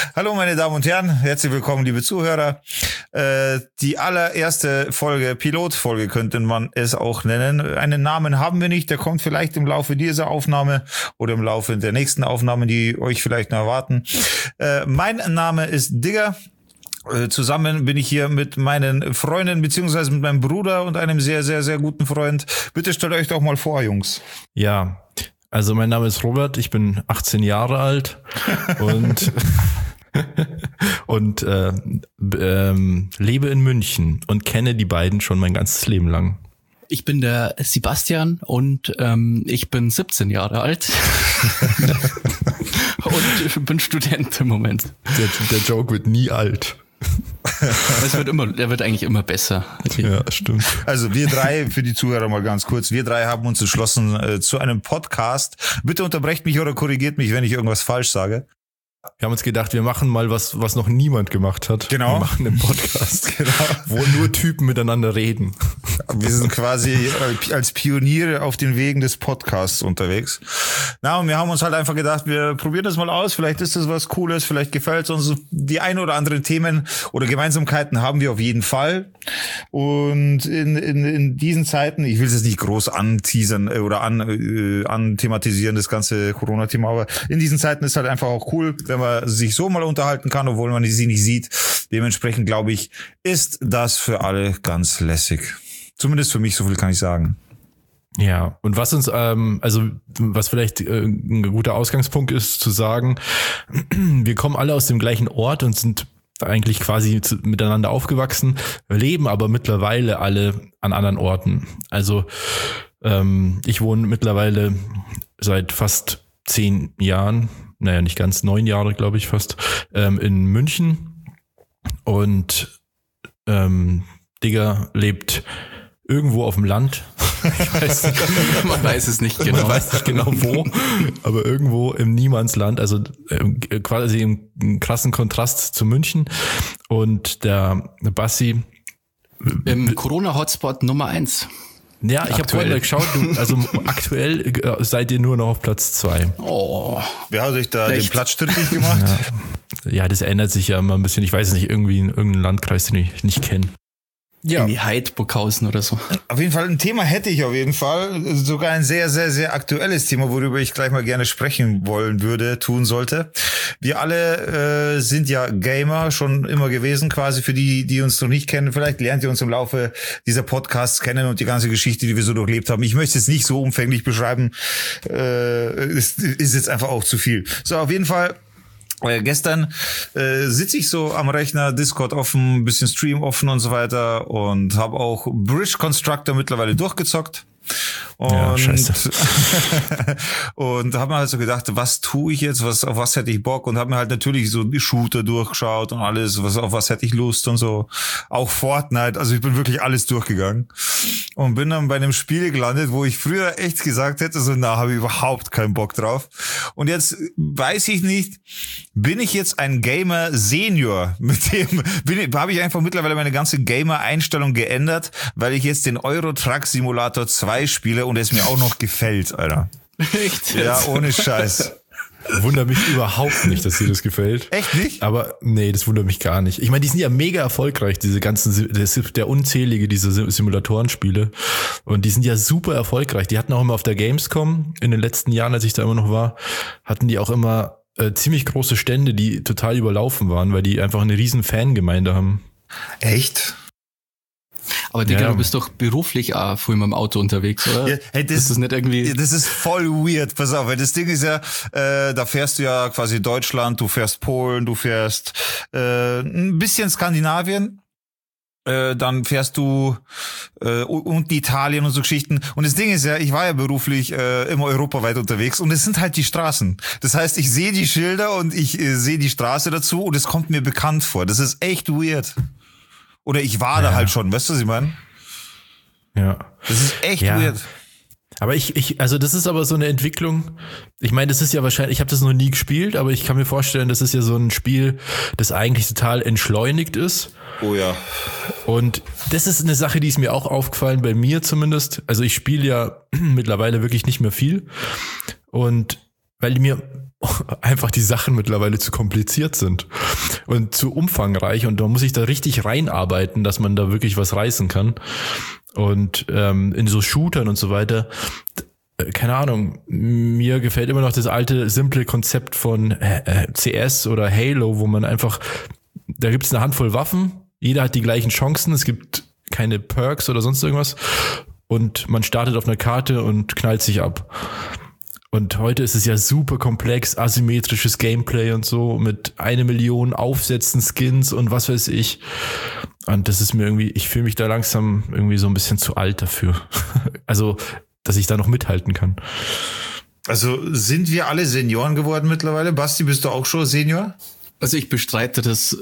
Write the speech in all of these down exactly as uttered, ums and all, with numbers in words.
Hallo meine Damen und Herren, herzlich willkommen liebe Zuhörer. Äh, die allererste Folge, Pilotfolge könnte man es auch nennen. Einen Namen haben wir nicht, der kommt vielleicht im Laufe dieser Aufnahme oder im Laufe der nächsten Aufnahmen, die euch vielleicht noch erwarten. Äh, mein Name ist Digger. Äh, zusammen bin ich hier mit meinen Freunden beziehungsweise mit meinem Bruder und einem sehr, sehr, sehr guten Freund. Bitte stellt euch doch mal vor, Jungs. Ja, also mein Name ist Robert, ich bin achtzehn Jahre alt und und äh, ähm, lebe in München und kenne die beiden schon mein ganzes Leben lang. Ich bin der Sebastian und ähm, ich bin siebzehn Jahre alt und bin Student im Moment. Der, der Joke wird nie alt. Es wird immer, der wird eigentlich immer besser. Ja, stimmt. Also wir drei, für die Zuhörer mal ganz kurz, wir drei haben uns entschlossen äh, zu einem Podcast. Bitte unterbrecht mich oder korrigiert mich, wenn ich irgendwas falsch sage. Wir haben uns gedacht, wir machen mal was, was noch niemand gemacht hat. Genau. Wir machen einen Podcast, genau, wo nur Typen miteinander reden. Wir sind quasi als Pioniere auf den Wegen des Podcasts unterwegs. Na, und wir haben uns halt einfach gedacht, wir probieren das mal aus. Vielleicht ist das was Cooles, vielleicht gefällt es uns. Die ein oder anderen Themen oder Gemeinsamkeiten haben wir auf jeden Fall. Und in, in, in diesen Zeiten, ich will es jetzt nicht groß anteasern oder an, äh, anthematisieren, das ganze Corona-Thema, aber in diesen Zeiten ist halt einfach auch cool, wenn man sich so mal unterhalten kann, obwohl man sie nicht sieht. Dementsprechend, glaube ich, ist das für alle ganz lässig. Zumindest für mich, so viel kann ich sagen. Ja, und was uns, ähm, also was vielleicht äh, ein guter Ausgangspunkt ist, zu sagen, wir kommen alle aus dem gleichen Ort und sind eigentlich quasi zu, miteinander aufgewachsen, leben aber mittlerweile alle an anderen Orten. Also ähm, ich wohne mittlerweile seit fast zehn Jahren, naja, nicht ganz, neun Jahre, glaube ich fast, ähm, in München. Und ähm, Digger lebt irgendwo auf dem Land. Ich weiß nicht, man weiß es nicht genau. Man weiß nicht genau wo, aber irgendwo im Niemandsland, also äh, quasi im, im krassen Kontrast zu München. Und der, der Bassi im Corona-Hotspot Nummer eins. Ja, ich habe vorhin mal geschaut, du, also aktuell äh, seid ihr nur noch auf Platz zwei. Oh. Wer hat euch da Echt? den Platz strittig gemacht? Ja. ja, das ändert sich ja immer ein bisschen. Ich weiß es nicht, irgendwie in irgendeinem Landkreis, den ich nicht kenne. Ja. In die Heidburghausen oder so. Auf jeden Fall ein Thema hätte ich auf jeden Fall. Sogar ein sehr, sehr, sehr aktuelles Thema, worüber ich gleich mal gerne sprechen wollen würde, tun sollte. Wir alle äh, sind ja Gamer schon immer gewesen, quasi für die, die uns noch nicht kennen. Vielleicht lernt ihr uns im Laufe dieser Podcasts kennen und die ganze Geschichte, die wir so durchlebt haben. Ich möchte es nicht so umfänglich beschreiben. Äh, es ist jetzt einfach auch zu viel. So, auf jeden Fall. Äh, gestern äh, sitze ich so am Rechner, Discord offen, ein bisschen Stream offen und so weiter und habe auch Bridge Constructor mittlerweile durchgezockt. Und, ja, scheiße. und habe mir halt so gedacht, was tue ich jetzt, was auf was hätte ich Bock, und habe mir halt natürlich so die Shooter durchgeschaut und alles, was auf was hätte ich Lust und so. Auch Fortnite, also ich bin wirklich alles durchgegangen und bin dann bei einem Spiel gelandet, wo ich früher echt gesagt hätte, so na, habe ich überhaupt keinen Bock drauf. Und jetzt weiß ich nicht, bin ich jetzt ein Gamer Senior, mit dem habe ich einfach mittlerweile meine ganze Gamer-Einstellung geändert, weil ich jetzt den Euro Truck Simulator zwei spiele und es mir auch noch gefällt, Alter. Echt? Ja, ohne Scheiß. Wundert mich überhaupt nicht, dass dir das gefällt. Echt nicht? Aber nee, das wundert mich gar nicht. Ich meine, die sind ja mega erfolgreich, diese ganzen, das ist der unzählige, diese Simulatorenspiele. Und die sind ja super erfolgreich. Die hatten auch immer auf der Gamescom in den letzten Jahren, als ich da immer noch war, hatten die auch immer äh, ziemlich große Stände, die total überlaufen waren, weil die einfach eine riesen Fangemeinde haben. Echt? Aber Digga, Ja. du bist doch beruflich auch voll mit dem Auto unterwegs, oder? Ja, hey, das, ist das nicht irgendwie... Das ist voll weird, pass auf, weil das Ding ist ja, äh, da fährst du ja quasi Deutschland, du fährst Polen, du fährst äh, ein bisschen Skandinavien, äh, dann fährst du äh, und Italien und so Geschichten. Und das Ding ist ja, ich war ja beruflich äh, immer europaweit unterwegs und es sind halt die Straßen. Das heißt, ich sehe die Schilder und ich äh, sehe die Straße dazu und es kommt mir bekannt vor. Das ist echt weird. Oder ich war ja. da halt schon, weißt du, was ich meine? Ja. Das ist echt ja. weird. Aber ich, ich, also das ist aber so eine Entwicklung. Ich meine, das ist ja wahrscheinlich, ich habe das noch nie gespielt, aber ich kann mir vorstellen, das ist ja so ein Spiel, das eigentlich total entschleunigt ist. Oh ja. Und das ist eine Sache, die ist mir auch aufgefallen, bei mir zumindest. Also ich spiele ja mittlerweile wirklich nicht mehr viel. Und weil mir einfach die Sachen mittlerweile zu kompliziert sind und zu umfangreich und da muss ich da richtig reinarbeiten, dass man da wirklich was reißen kann. Und ähm, in so Shootern und so weiter, keine Ahnung, mir gefällt immer noch das alte, simple Konzept von äh, C S oder Halo, wo man einfach, da gibt's eine Handvoll Waffen, jeder hat die gleichen Chancen, es gibt keine Perks oder sonst irgendwas und man startet auf einer Karte und knallt sich ab. Und heute ist es ja super komplex, asymmetrisches Gameplay und so mit eine Million Aufsätzen, Skins und was weiß ich. Und das ist mir irgendwie, ich fühle mich da langsam irgendwie so ein bisschen zu alt dafür. Also, dass ich da noch mithalten kann. Also sind wir alle Senioren geworden mittlerweile? Basti, bist du auch schon Senior? Also ich bestreite das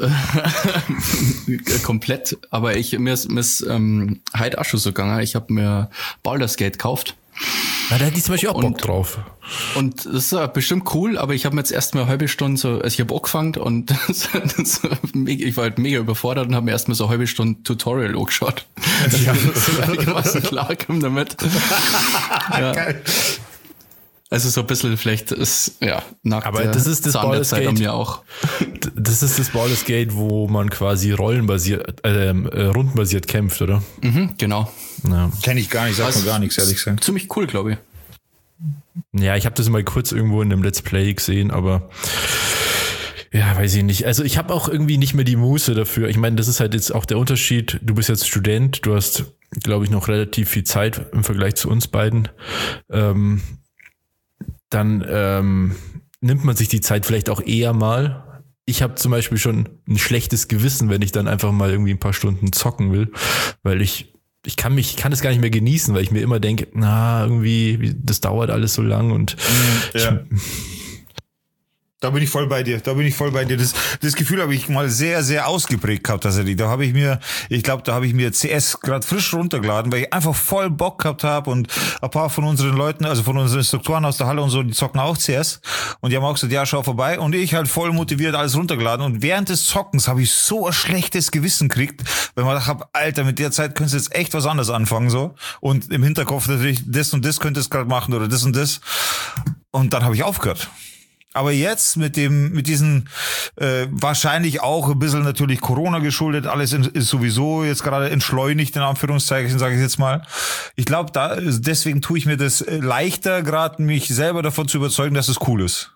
äh, komplett, aber ich mir ist, mir ist ähm, heute auch schon so gegangen. Ich habe mir Baldur's Gate gekauft. Na, da hätte ich zum Beispiel auch Bock und, drauf. Und das ist bestimmt cool, aber ich habe mir jetzt erst mal eine halbe Stunde so, also ich habe angefangen und das, das, ich war halt mega überfordert und habe mir erst mal so eine halbe Stunde Tutorial angeschaut. Ja. So einigermaßen klarkommen damit. Ja. Geil. Also so ein bisschen vielleicht ist, ja, nach aber der das ist das Baldur's Zeit an mir auch. Das ist das Baldur's Gate, wo man quasi rollenbasiert, äh, rundenbasiert kämpft, oder? Mhm, genau. Ja. Kenn ich gar nicht, sagt mir gar nichts, ehrlich gesagt. Ziemlich cool, glaube ich. Ja, ich habe das mal kurz irgendwo in einem Let's Play gesehen, aber ja, weiß ich nicht. Also ich habe auch irgendwie nicht mehr die Muße dafür. Ich meine, das ist halt jetzt auch der Unterschied. Du bist jetzt Student, du hast, glaube ich, noch relativ viel Zeit im Vergleich zu uns beiden. Ähm, dann ähm, nimmt man sich die Zeit vielleicht auch eher mal. Ich habe zum Beispiel schon ein schlechtes Gewissen, wenn ich dann einfach mal irgendwie ein paar Stunden zocken will, weil ich ich kann mich, ich kann es gar nicht mehr genießen, weil ich mir immer denke, na, irgendwie, das dauert alles so lang und ja. ich, Da bin ich voll bei dir, da bin ich voll bei dir. Das, das Gefühl habe ich mal sehr, sehr ausgeprägt gehabt, tatsächlich. Da habe ich mir, ich glaube, da habe ich mir C S gerade frisch runtergeladen, weil ich einfach voll Bock gehabt habe und ein paar von unseren Leuten, also von unseren Instruktoren aus der Halle und so, die zocken auch C S und die haben auch gesagt, ja, schau vorbei und ich halt voll motiviert alles runtergeladen und während des Zockens habe ich so ein schlechtes Gewissen gekriegt, weil man dachte, Alter, mit der Zeit könntest du jetzt echt was anderes anfangen, so. Und im Hinterkopf natürlich, das und das könntest du gerade machen oder das und das. Und dann habe ich aufgehört. Aber jetzt mit dem, mit diesen, äh, wahrscheinlich auch ein bisschen natürlich Corona geschuldet, alles in, ist sowieso jetzt gerade entschleunigt, in Anführungszeichen, sage ich jetzt mal. Ich glaube, da, deswegen tue ich mir das leichter, gerade mich selber davon zu überzeugen, dass es cool ist.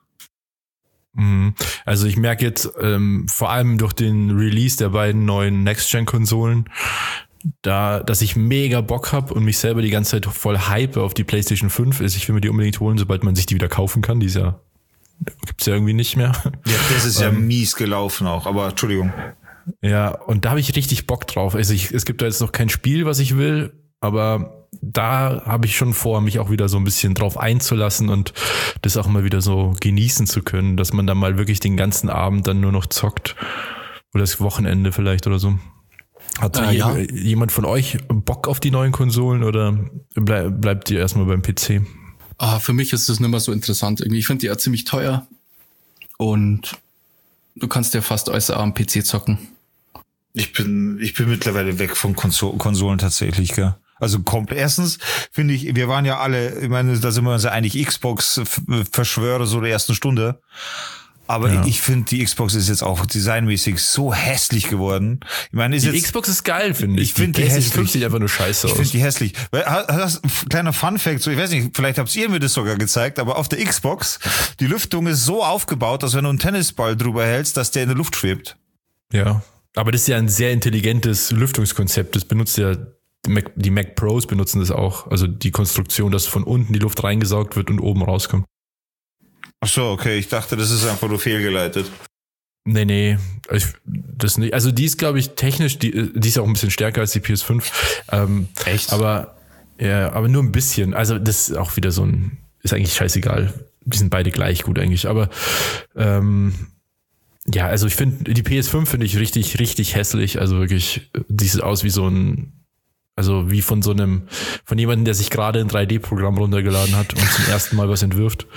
Also ich merke jetzt, ähm, vor allem durch den Release der beiden neuen Next-Gen-Konsolen, da, dass ich mega Bock habe und mich selber die ganze Zeit voll hype auf die PlayStation fünf ist. Ich will mir die unbedingt holen, sobald man sich die wieder kaufen kann. Die ist ja gibt's ja irgendwie nicht mehr. Ja, das ist ja ähm, mies gelaufen auch, aber Entschuldigung. Ja, und da habe ich richtig Bock drauf. Also ich, es gibt da jetzt noch kein Spiel, was ich will, aber da habe ich schon vor, mich auch wieder so ein bisschen drauf einzulassen und das auch mal wieder so genießen zu können, dass man dann mal wirklich den ganzen Abend dann nur noch zockt. Oder das Wochenende vielleicht oder so. Hat äh, ja. jemand von euch Bock auf die neuen Konsolen oder bleib, bleibt ihr erstmal beim P C? Ah, für mich ist das nicht mehr so interessant irgendwie. Ich finde die ja ziemlich teuer und du kannst ja fast alles am P C zocken. Ich bin, ich bin mittlerweile weg von Konso- Konsolen tatsächlich, gell. Also komplett. Erstens finde ich, wir waren ja alle, ich meine, da sind wir uns ja eigentlich Xbox-Verschwörer so der ersten Stunde. Aber ja. ich finde, die Xbox ist jetzt auch designmäßig so hässlich geworden. Ich meine, ist die jetzt, Xbox ist geil, finde ich. Ich finde die, die hässlich. Sieht einfach nur scheiße ich aus. Ich finde die hässlich. Das, kleiner Fun-Fact, so ich weiß nicht, vielleicht habt ihr mir das sogar gezeigt, aber auf der Xbox, die Lüftung ist so aufgebaut, dass wenn du einen Tennisball drüber hältst, dass der in der Luft schwebt. Ja, aber das ist ja ein sehr intelligentes Lüftungskonzept. Das benutzt ja die Mac, die Mac Pros benutzen das auch. Also die Konstruktion, dass von unten die Luft reingesaugt wird und oben rauskommt. Ach so, okay. Ich dachte, das ist einfach nur fehlgeleitet. Nee, nee. Ich, das nicht. Also die ist, glaube ich, technisch, die, die ist auch ein bisschen stärker als die P S fünf. Ähm, Echt? Aber, ja, aber nur ein bisschen. Also das ist auch wieder so ein, ist eigentlich scheißegal. Die sind beide gleich gut eigentlich. Aber ähm, ja, also ich finde, die P S fünf finde ich richtig, richtig hässlich. Also wirklich, die sieht aus wie so ein, also wie von so einem, von jemandem, der sich gerade ein drei D-Programm runtergeladen hat und zum ersten Mal was entwirft.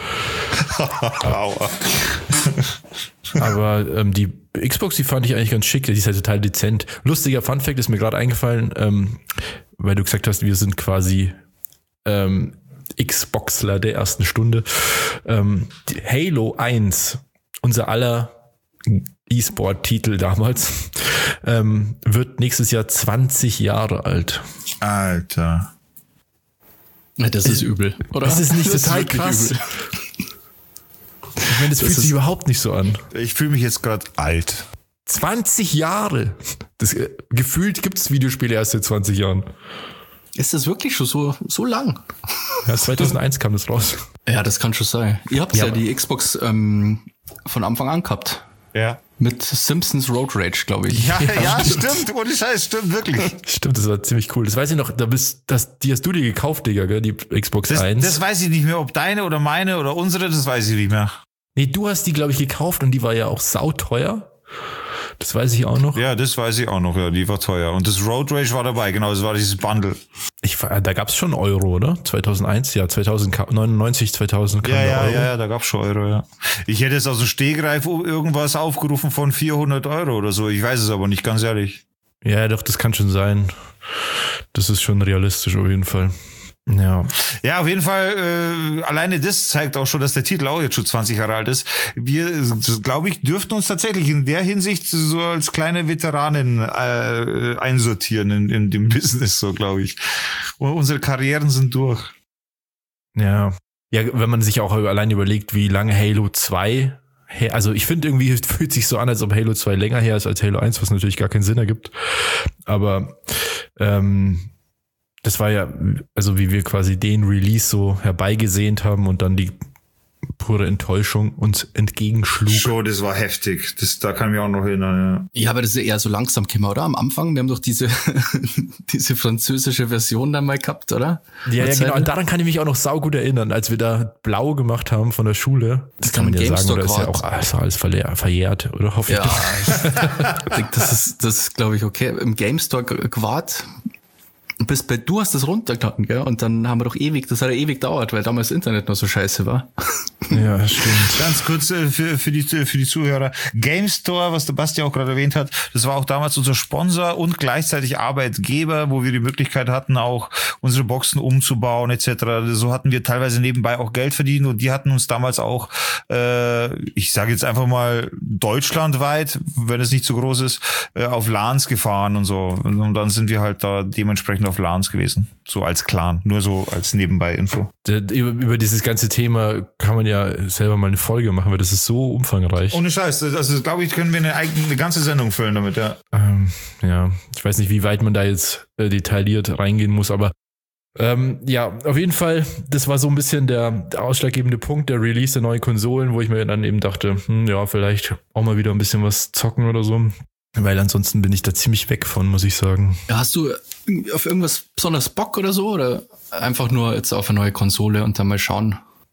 Aua. Aber ähm, die Xbox, die fand ich eigentlich ganz schick, die ist halt total dezent. Lustiger Funfact ist mir gerade eingefallen, ähm, weil du gesagt hast, wir sind quasi, ähm, Xboxler der ersten Stunde. Ähm, Halo eins, unser aller E-Sport-Titel damals, ähm, wird nächstes Jahr zwanzig Jahre alt. Alter. Ja, das ist übel, oder? Das ist nicht das total ist krass. Übel. Ich meine, das, das fühlt sich überhaupt nicht so an. Ich fühle mich jetzt gerade alt. zwanzig Jahre. Das, äh, gefühlt gibt es Videospiele erst seit zwanzig Jahren. Ist das wirklich schon so, so lang? Ja, zweitausendeins kam das raus. Ja, das kann schon sein. Ihr habt ja, Ja, die Xbox ähm, von Anfang an gehabt. Ja. Mit Simpsons Road Rage, glaube ich. Ja, ja, ja, stimmt. Ohne Scheiß, stimmt wirklich. Stimmt, das war ziemlich cool. Das weiß ich noch, da bist, das, die hast du dir gekauft, Digga, gell? Die Xbox Das, eins. das weiß ich nicht mehr, ob deine oder meine oder unsere, das weiß ich nicht mehr. Nee, du hast die, glaube ich, gekauft und die war ja auch sauteuer. Das weiß ich auch noch. Ja, das weiß ich auch noch, ja, die war teuer. Und das Road Rage war dabei, genau, das war dieses Bundle. Ich, war- da gab's schon Euro, oder? zweitauseins, ja, zweitausendneunundneunzig, zweitausend kam Ja, der ja, Euro. ja, ja, da gab's schon Euro, ja. Ich hätte jetzt aus dem Stegreif irgendwas aufgerufen von vierhundert Euro oder so. Ich weiß es aber nicht, ganz ehrlich. Ja, doch, das kann schon sein. Das ist schon realistisch auf jeden Fall. Ja. Ja, auf jeden Fall, äh, alleine das zeigt auch schon, dass der Titel auch jetzt schon zwanzig Jahre alt ist. Wir, glaube ich, dürften uns tatsächlich in der Hinsicht so als kleine Veteranen äh, einsortieren in, in dem Business, so glaube ich. Und unsere Karrieren sind durch. Ja. Ja, wenn man sich auch allein überlegt, wie lange Halo zwei her, also ich finde irgendwie, es fühlt sich so an, als ob Halo zwei länger her ist als Halo eins, was natürlich gar keinen Sinn ergibt. Aber ähm, das war ja, also wie wir quasi den Release so herbeigesehnt haben und dann die pure Enttäuschung uns entgegenschlug. Schon, das war heftig. Das, da kann ich mich auch noch erinnern, ja. Ja, aber das ist ja eher so langsam gekommen, oder? Am Anfang, wir haben doch diese, diese französische Version dann mal gehabt, oder? Ja, ja, Erzähl. genau. Und daran kann ich mich auch noch saugut erinnern, als wir da blau gemacht haben von der Schule. Das kann man ja sagen, oder ist ja auch alles, alles verlehr, verjährt, oder hoffe ich. Ja, ich denke, das ist, das ist, glaube ich, okay. Im Game Store gewahrt. Bis bei, du hast das runtergeladen, gell? Und dann haben wir doch ewig, das hat ja ewig gedauert, weil damals das Internet noch so scheiße war. Ja, stimmt. Ganz kurz äh, für, für, die, für die Zuhörer. Game Store, was der Basti auch gerade erwähnt hat, das war auch damals unser Sponsor und gleichzeitig Arbeitgeber, wo wir die Möglichkeit hatten, auch unsere Boxen umzubauen et cetera. So hatten wir teilweise nebenbei auch Geld verdient und die hatten uns damals auch, äh, ich sage jetzt einfach mal deutschlandweit, wenn es nicht so groß ist, äh, auf LANs gefahren und so. Und dann sind wir halt da dementsprechend auf LANs gewesen, so als Clan, nur so als Nebenbei-Info. Über, über dieses ganze Thema kann man ja selber mal eine Folge machen, weil das ist so umfangreich. Ohne Scheiß, also glaube ich, können wir eine eigene, eine ganze Sendung füllen damit, ja. Ähm, ja, ich weiß nicht, wie weit man da jetzt äh, detailliert reingehen muss, aber ähm, ja, auf jeden Fall, das war so ein bisschen der, der ausschlaggebende Punkt, der Release der neuen Konsolen, wo ich mir dann eben dachte, hm, ja, vielleicht auch mal wieder ein bisschen was zocken oder so. Weil ansonsten bin ich da ziemlich weg von, muss ich sagen. Hast du auf irgendwas besonders Bock oder so? Oder einfach nur jetzt auf eine neue Konsole und dann mal schauen?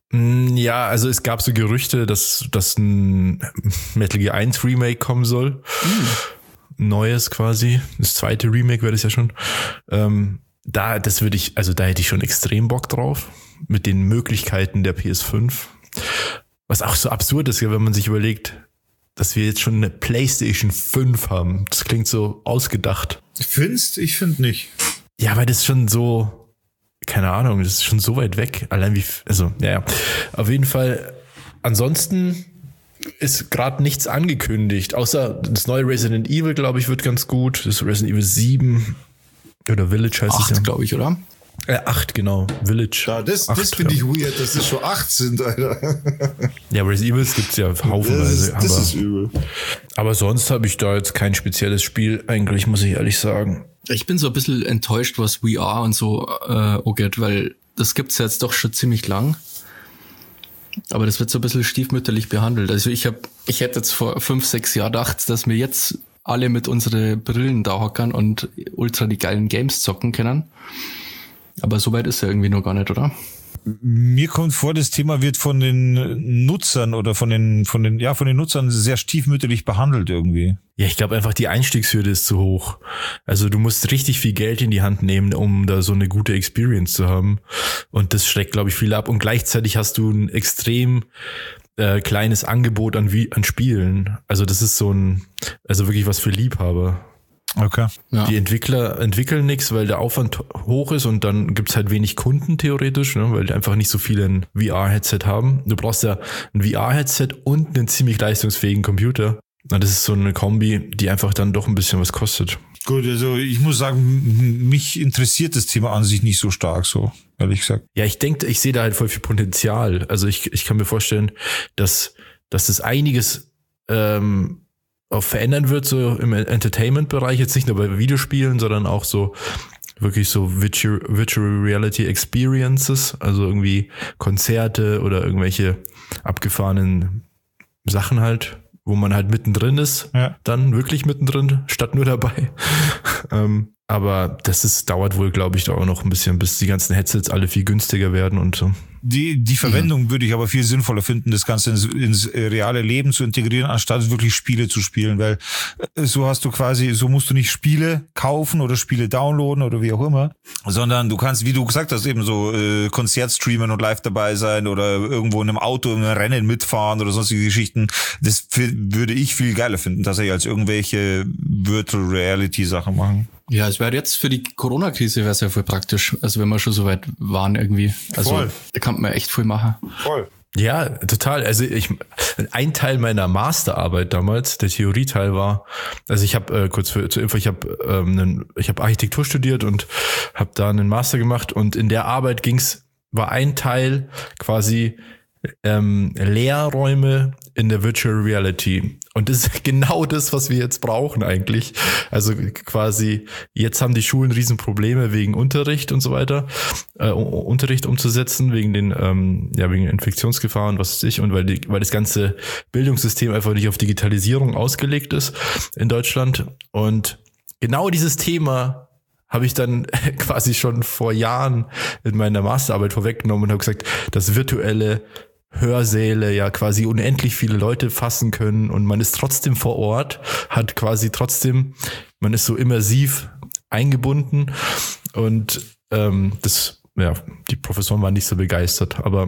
Ja, also es gab so Gerüchte, dass, dass ein Metal Gear eins Remake kommen soll. Mhm. Neues quasi. Das zweite Remake wäre das ja schon. Ähm, da, das würde ich, also da hätte ich schon extrem Bock drauf. Mit den Möglichkeiten der P S fünf. Was auch so absurd ist, wenn man sich überlegt, dass wir jetzt schon eine PlayStation fünf haben. Das klingt so ausgedacht. Findest? Ich finde nicht. Ja, weil das schon so, keine Ahnung, das ist schon so weit weg. Allein wie, also, ja, ja. Auf jeden Fall, ansonsten ist gerade nichts angekündigt, außer das neue Resident Evil, glaube ich, wird ganz gut. Das Resident Evil sieben oder Village heißt es ja. Acht, glaube ich, oder? Äh, acht, genau. Village. Ja, das acht, das finde ja. ich weird, dass es schon acht sind, Alter. Ja, Resident Evil gibt's ja haufenweise. Das, ist, das aber, ist übel. aber sonst habe ich da jetzt kein spezielles Spiel, eigentlich, muss ich ehrlich sagen. Ich bin so ein bisschen enttäuscht, was V R und so äh, angeht, weil das gibt's jetzt doch schon ziemlich lang. Aber das wird so ein bisschen stiefmütterlich behandelt. Also ich habe, ich hätte jetzt vor fünf, sechs Jahren gedacht, dass wir jetzt alle mit unseren Brillen da hockern und ultra die geilen Games zocken können. Aber so weit ist er irgendwie noch gar nicht, oder? Mir kommt vor, das Thema wird von den Nutzern oder von den, von den, ja, von den Nutzern sehr stiefmütterlich behandelt irgendwie. Ja, ich glaube einfach, die Einstiegshürde ist zu hoch. Also du musst richtig viel Geld in die Hand nehmen, um da so eine gute Experience zu haben. Und das schreckt, glaube ich, viel ab. Und gleichzeitig hast du ein extrem äh, kleines Angebot an, wie, an Spielen. Also das ist so ein, also wirklich was für Liebhaber. Okay. Ja. Die Entwickler entwickeln nichts, weil der Aufwand hoch ist und dann gibt's halt wenig Kunden theoretisch, ne, weil die einfach nicht so viele ein V R-Headset haben. Du brauchst ja ein V R-Headset und einen ziemlich leistungsfähigen Computer. Und das ist so eine Kombi, die einfach dann doch ein bisschen was kostet. Gut, also ich muss sagen, mich interessiert das Thema an sich nicht so stark, so ehrlich gesagt. Ja, ich denke, ich sehe da halt voll viel Potenzial. Also ich, ich kann mir vorstellen, dass, dass das einiges ähm, auch verändern wird, so im Entertainment-Bereich, jetzt nicht nur bei Videospielen, sondern auch so wirklich so Virtual, Virtual Reality Experiences, also irgendwie Konzerte oder irgendwelche abgefahrenen Sachen halt, wo man halt mittendrin ist, ja. Dann wirklich mittendrin, statt nur dabei. ähm, aber das ist, dauert wohl, glaube ich, da auch noch ein bisschen, bis die ganzen Headsets alle viel günstiger werden und so. Die, die Verwendung mhm. würde ich aber viel sinnvoller finden, das Ganze ins, ins reale Leben zu integrieren, anstatt wirklich Spiele zu spielen, weil so hast du quasi, so musst du nicht Spiele kaufen oder Spiele downloaden oder wie auch immer, sondern du kannst, wie du gesagt hast, eben so äh, Konzert streamen und live dabei sein oder irgendwo in einem Auto in einem Rennen mitfahren oder sonstige Geschichten. Das f- würde ich viel geiler finden, tatsächlich, als irgendwelche Virtual Reality Sachen machen. Ja, es wäre jetzt für die Corona-Krise wäre es ja voll praktisch, also wenn wir schon so weit waren irgendwie. Also voll. Da kann man echt viel machen. Voll. Ja, total. Also ich, ein Teil meiner Masterarbeit damals, der Theorieteil war, also ich habe äh, kurz für, zur Info, ich habe ähm, einen, ich habe Architektur studiert und habe da einen Master gemacht und in der Arbeit ging's, war ein Teil quasi ähm, Lehrräume in der Virtual Reality. Und das ist genau das, was wir jetzt brauchen eigentlich. Also quasi, jetzt haben die Schulen Riesenprobleme wegen Unterricht und so weiter, äh, Unterricht umzusetzen, wegen den, ähm, ja, wegen Infektionsgefahren, was weiß ich, und weil die, weil das ganze Bildungssystem einfach nicht auf Digitalisierung ausgelegt ist in Deutschland. Und genau dieses Thema habe ich dann quasi schon vor Jahren in meiner Masterarbeit vorweggenommen und habe gesagt, das virtuelle Hörsäle ja quasi unendlich viele Leute fassen können und man ist trotzdem vor Ort, hat quasi trotzdem, man ist so immersiv eingebunden und ähm, das, ja, die Professoren waren nicht so begeistert, aber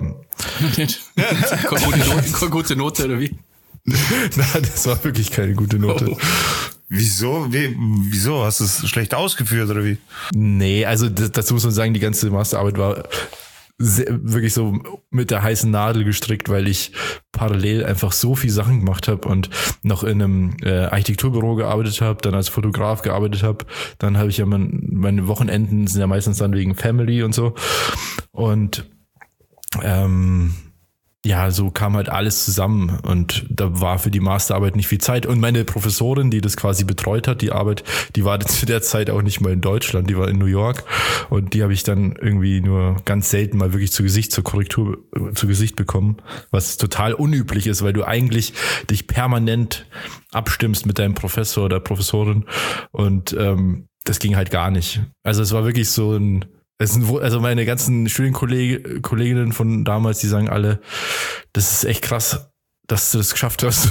gute Note, gute Note oder wie? Nein, das war wirklich keine gute Note. Oh. Wieso? Wie, wieso? Hast du es schlecht ausgeführt oder wie? Nee, also das, dazu muss man sagen, die ganze Masterarbeit war sehr, wirklich so mit der heißen Nadel gestrickt, weil ich parallel einfach so viel Sachen gemacht habe und noch in einem äh, Architekturbüro gearbeitet habe, dann als Fotograf gearbeitet habe, dann habe ich ja mein, meine Wochenenden sind ja meistens dann wegen Family und so und ähm, ja, so kam halt alles zusammen und da war für die Masterarbeit nicht viel Zeit. Und meine Professorin, die das quasi betreut hat, die Arbeit, die war zu der Zeit auch nicht mal in Deutschland, die war in New York und die habe ich dann irgendwie nur ganz selten mal wirklich zu Gesicht, zur Korrektur zu Gesicht bekommen, was total unüblich ist, weil du eigentlich dich permanent abstimmst mit deinem Professor oder Professorin und ähm, das ging halt gar nicht. Also es war wirklich so ein Es sind, also meine ganzen Studienkolleginnen von damals, die sagen alle, das ist echt krass, dass du das geschafft hast.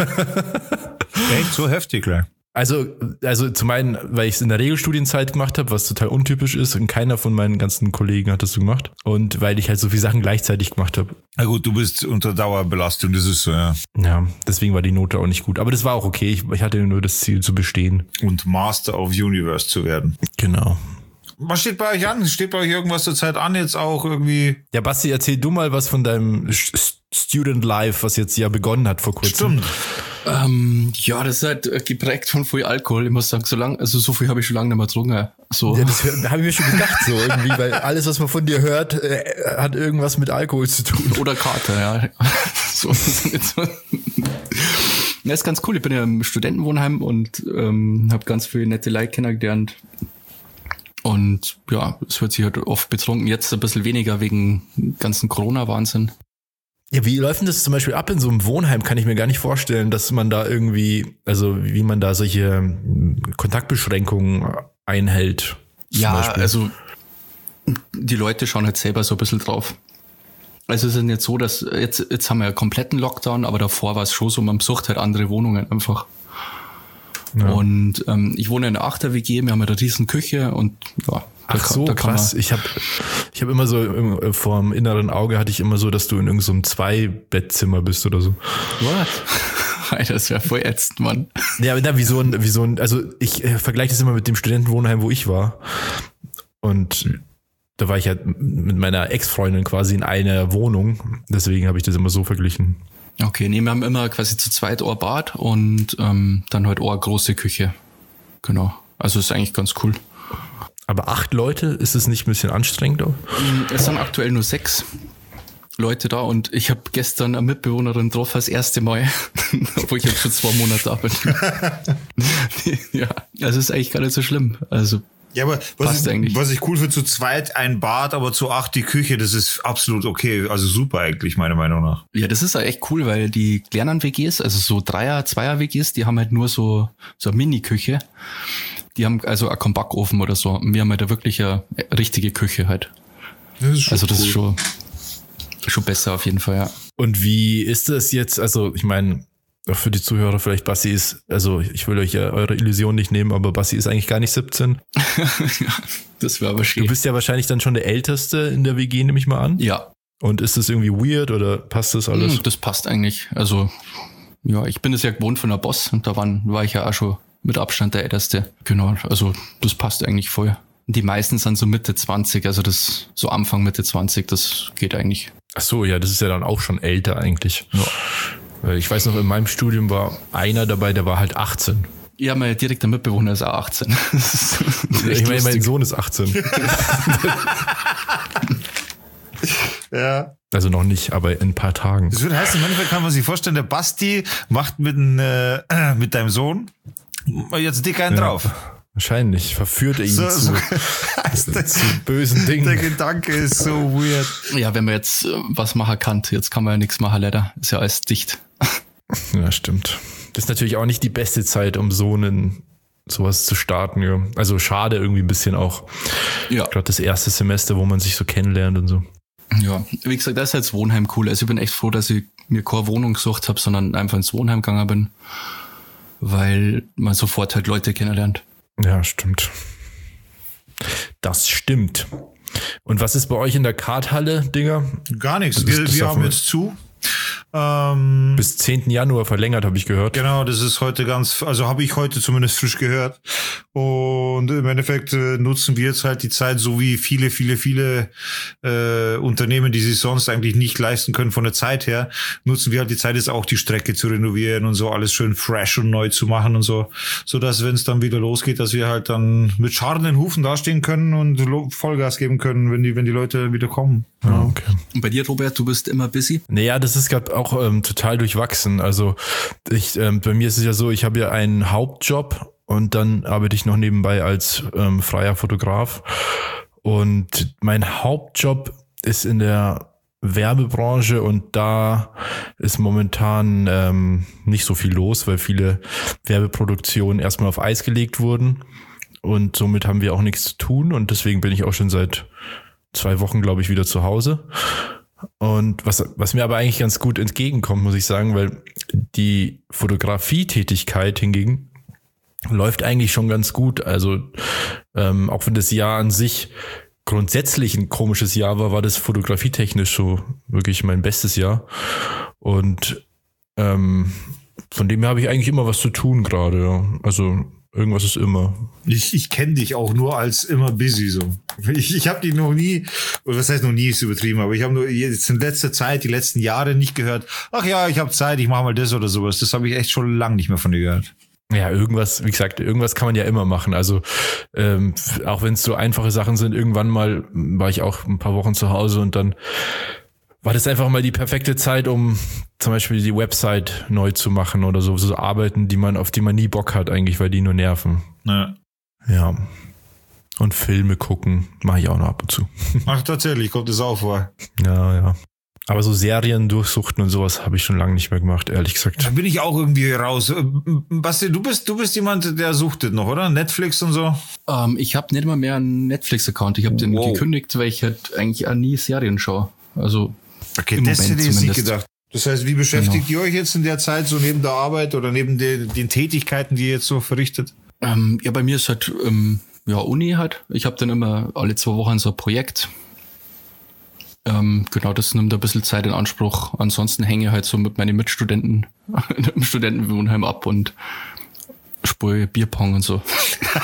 Echt so heftig, klar. Also, also zum einen, weil ich es in der Regelstudienzeit gemacht habe, was total untypisch ist und keiner von meinen ganzen Kollegen hat das so gemacht. Und weil ich halt so viele Sachen gleichzeitig gemacht habe. Na gut, du bist unter Dauerbelastung, das ist so, ja. Ja, deswegen war die Note auch nicht gut. Aber das war auch okay. Ich, ich hatte nur das Ziel zu bestehen. Und Master of Universe zu werden. Genau. Was steht bei euch an? Steht bei euch irgendwas zur Zeit an jetzt auch irgendwie? Ja, Basti, erzähl du mal was von deinem Student Life, was jetzt ja begonnen hat vor kurzem. Stimmt. Ähm, ja, das ist halt geprägt von viel Alkohol. Ich muss sagen, so lang, also so viel habe ich schon lange nicht mehr getrunken. So. Ja, das habe ich mir schon gedacht, so irgendwie, weil alles, was man von dir hört, äh, hat irgendwas mit Alkohol zu tun. Oder Kater, ja. So, so. Ja, ist ganz cool. Ich bin ja im Studentenwohnheim und ähm, habe ganz viele nette Leute kennengelernt. Und ja, es wird sich halt oft betrunken. Jetzt ein bisschen weniger wegen ganzen Corona-Wahnsinn. Ja, wie läuft denn das zum Beispiel ab in so einem Wohnheim? Kann ich mir gar nicht vorstellen, dass man da irgendwie, also wie man da solche Kontaktbeschränkungen einhält. Ja, Beispiel. Also die Leute schauen halt selber so ein bisschen drauf. Also es ist nicht so, dass jetzt, jetzt haben wir ja kompletten Lockdown, aber davor war es schon so, man besucht halt andere Wohnungen einfach. Ja. Und ähm, ich wohne in einer Achter-W G, wir haben eine riesen Küche und ja. Ach so, da krass. Ich habe ich hab immer so, im, vor dem inneren Auge hatte ich immer so, dass du in irgendeinem so Zwei-Bettzimmer bist oder so. What? Das wäre voll ätzend, Mann. Ja, aber da wie so ein, wie so ein, also ich äh, vergleiche das immer mit dem Studentenwohnheim, wo ich war. Und da war ich halt mit meiner Ex-Freundin quasi in einer Wohnung. Deswegen habe ich das immer so verglichen. Okay, nee, wir haben immer quasi zu zweit ein Bad und ähm, dann halt auch eine große Küche. Genau. Also ist eigentlich ganz cool. Aber acht Leute, ist es nicht ein bisschen anstrengend? Auch? Es sind aktuell nur sechs Leute da und ich habe gestern eine Mitbewohnerin getroffen, das erste Mal, obwohl ich jetzt schon zwei Monate da bin. Ja, also ist eigentlich gar nicht so schlimm. Also ja, aber was ich, was ich cool finde, zu zweit ein Bad, aber zu acht die Küche, das ist absolut okay. Also super eigentlich, meiner Meinung nach. Ja, das ist ja echt cool, weil die kleinen-W Gs, also so Dreier-, Zweier-W Gs, die haben halt nur so, so eine Mini-Küche. Die haben also auch keinen Backofen oder so. Wir haben halt wirklich eine richtige Küche halt. Das ist schon also das cool. ist schon, schon besser auf jeden Fall, ja. Und wie ist das jetzt? Also ich meine, auch für die Zuhörer vielleicht, Basti ist, also ich will euch ja eure Illusion nicht nehmen, aber Basti ist eigentlich gar nicht siebzehn. Ja, das wäre aber schön. Du bist ja wahrscheinlich dann schon der Älteste in der W G, nehme ich mal an. Ja. Und ist das irgendwie weird oder passt das alles? Das passt eigentlich. Also ja, ich bin es ja gewohnt von der Boss und da waren, war ich ja auch schon mit Abstand der Älteste. Genau, also das passt eigentlich voll. Die meisten sind so Mitte zwanzig, also das so Anfang Mitte zwanzig, das geht eigentlich. Ach so, ja, das ist ja dann auch schon älter eigentlich. Ja. Ich weiß noch, in meinem Studium war einer dabei, der war halt achtzehn. Ja, mein direkter Mitbewohner ist auch achtzehn. Ist ich meine, mein Sohn ist achtzehn. Ja. Also noch nicht, aber in ein paar Tagen. Das würde heißen, im Endeffekt kann man sich vorstellen, der Basti macht mit, ein, äh, mit deinem Sohn jetzt dick einen ja, drauf. Wahrscheinlich verführt er ihn so, zu, so, zu bösen Dingen. Der Gedanke ist so weird. Ja, wenn man jetzt äh, was machen kann, jetzt kann man ja nichts machen, leider. Ist ja alles dicht. Ja, stimmt. Das ist natürlich auch nicht die beste Zeit, um so einen sowas zu starten. Ja. Also schade irgendwie ein bisschen auch. Ja. Gerade das erste Semester, wo man sich so kennenlernt und so. Ja, wie gesagt, das ist halt das Wohnheim cool. Also ich bin echt froh, dass ich mir keine Wohnung gesucht habe, sondern einfach ins Wohnheim gegangen bin, weil man sofort halt Leute kennenlernt. Ja, stimmt. Das stimmt. Und was ist bei euch in der Karthalle, Digga? Gar nichts. Wir, wir haben jetzt zu. Ähm, Bis zehnten Januar verlängert, habe ich gehört. Genau, das ist heute ganz, also habe ich heute zumindest frisch gehört. Und im Endeffekt äh, nutzen wir jetzt halt die Zeit, so wie viele, viele, viele äh, Unternehmen, die sich sonst eigentlich nicht leisten können von der Zeit her, nutzen wir halt die Zeit, jetzt auch die Strecke zu renovieren und so alles schön fresh und neu zu machen und so, so dass wenn es dann wieder losgeht, dass wir halt dann mit scharrenden Hufen dastehen können und Vollgas geben können, wenn die, wenn die Leute wieder kommen. Ja, okay. Und bei dir, Robert, du bist immer busy? Naja, das ist gerade auch ähm, total durchwachsen. Also ich, ähm, bei mir ist es ja so, ich habe ja einen Hauptjob und dann arbeite ich noch nebenbei als ähm, freier Fotograf. Und mein Hauptjob ist in der Werbebranche und da ist momentan ähm, nicht so viel los, weil viele Werbeproduktionen erstmal auf Eis gelegt wurden und somit haben wir auch nichts zu tun und deswegen bin ich auch schon seit zwei Wochen, glaube ich, wieder zu Hause. Und was, was mir aber eigentlich ganz gut entgegenkommt, muss ich sagen, weil die Fotografietätigkeit hingegen läuft eigentlich schon ganz gut. Also ähm, auch wenn das Jahr an sich grundsätzlich ein komisches Jahr war, war das fotografietechnisch so wirklich mein bestes Jahr. Und ähm, von dem her habe ich eigentlich immer was zu tun gerade. Ja. Also irgendwas ist immer. Ich, ich kenne dich auch nur als immer busy so. Ich, ich habe dich noch nie, oder was heißt noch nie, ist übertrieben, aber ich habe nur jetzt in letzter Zeit, die letzten Jahre nicht gehört, ach ja, ich habe Zeit, ich mache mal das oder sowas. Das habe ich echt schon lange nicht mehr von dir gehört. Ja, irgendwas, wie gesagt, irgendwas kann man ja immer machen. Also ähm, auch wenn es so einfache Sachen sind, irgendwann mal war ich auch ein paar Wochen zu Hause und dann war das einfach mal die perfekte Zeit, um zum Beispiel die Website neu zu machen oder so, so Arbeiten, die man, auf die man nie Bock hat eigentlich, weil die nur nerven. Ja. Ja. Und Filme gucken, mache ich auch noch ab und zu. Ach, tatsächlich, kommt das auch vor. Ja, ja. Aber so Serien durchsuchten und sowas habe ich schon lange nicht mehr gemacht, ehrlich gesagt. Da bin ich auch irgendwie raus. Basti, du bist, du bist jemand, der suchtet noch, oder? Netflix und so? Ähm, ich habe nicht mal mehr einen Netflix-Account. Ich habe den wow. gekündigt, weil ich halt eigentlich auch nie Serien schaue. Also okay, das hätte ich jetzt nicht gedacht. Das heißt, wie beschäftigt genau. ihr euch jetzt in der Zeit so neben der Arbeit oder neben den, den Tätigkeiten, die ihr jetzt so verrichtet? Ähm, ja, bei mir ist halt ähm, ja Uni halt. Ich habe dann immer alle zwei Wochen so ein Projekt. Ähm, genau, das nimmt ein bisschen Zeit in Anspruch. Ansonsten hänge ich halt so mit meinen Mitstudenten im Studentenwohnheim ab und spiele Bierpong und so.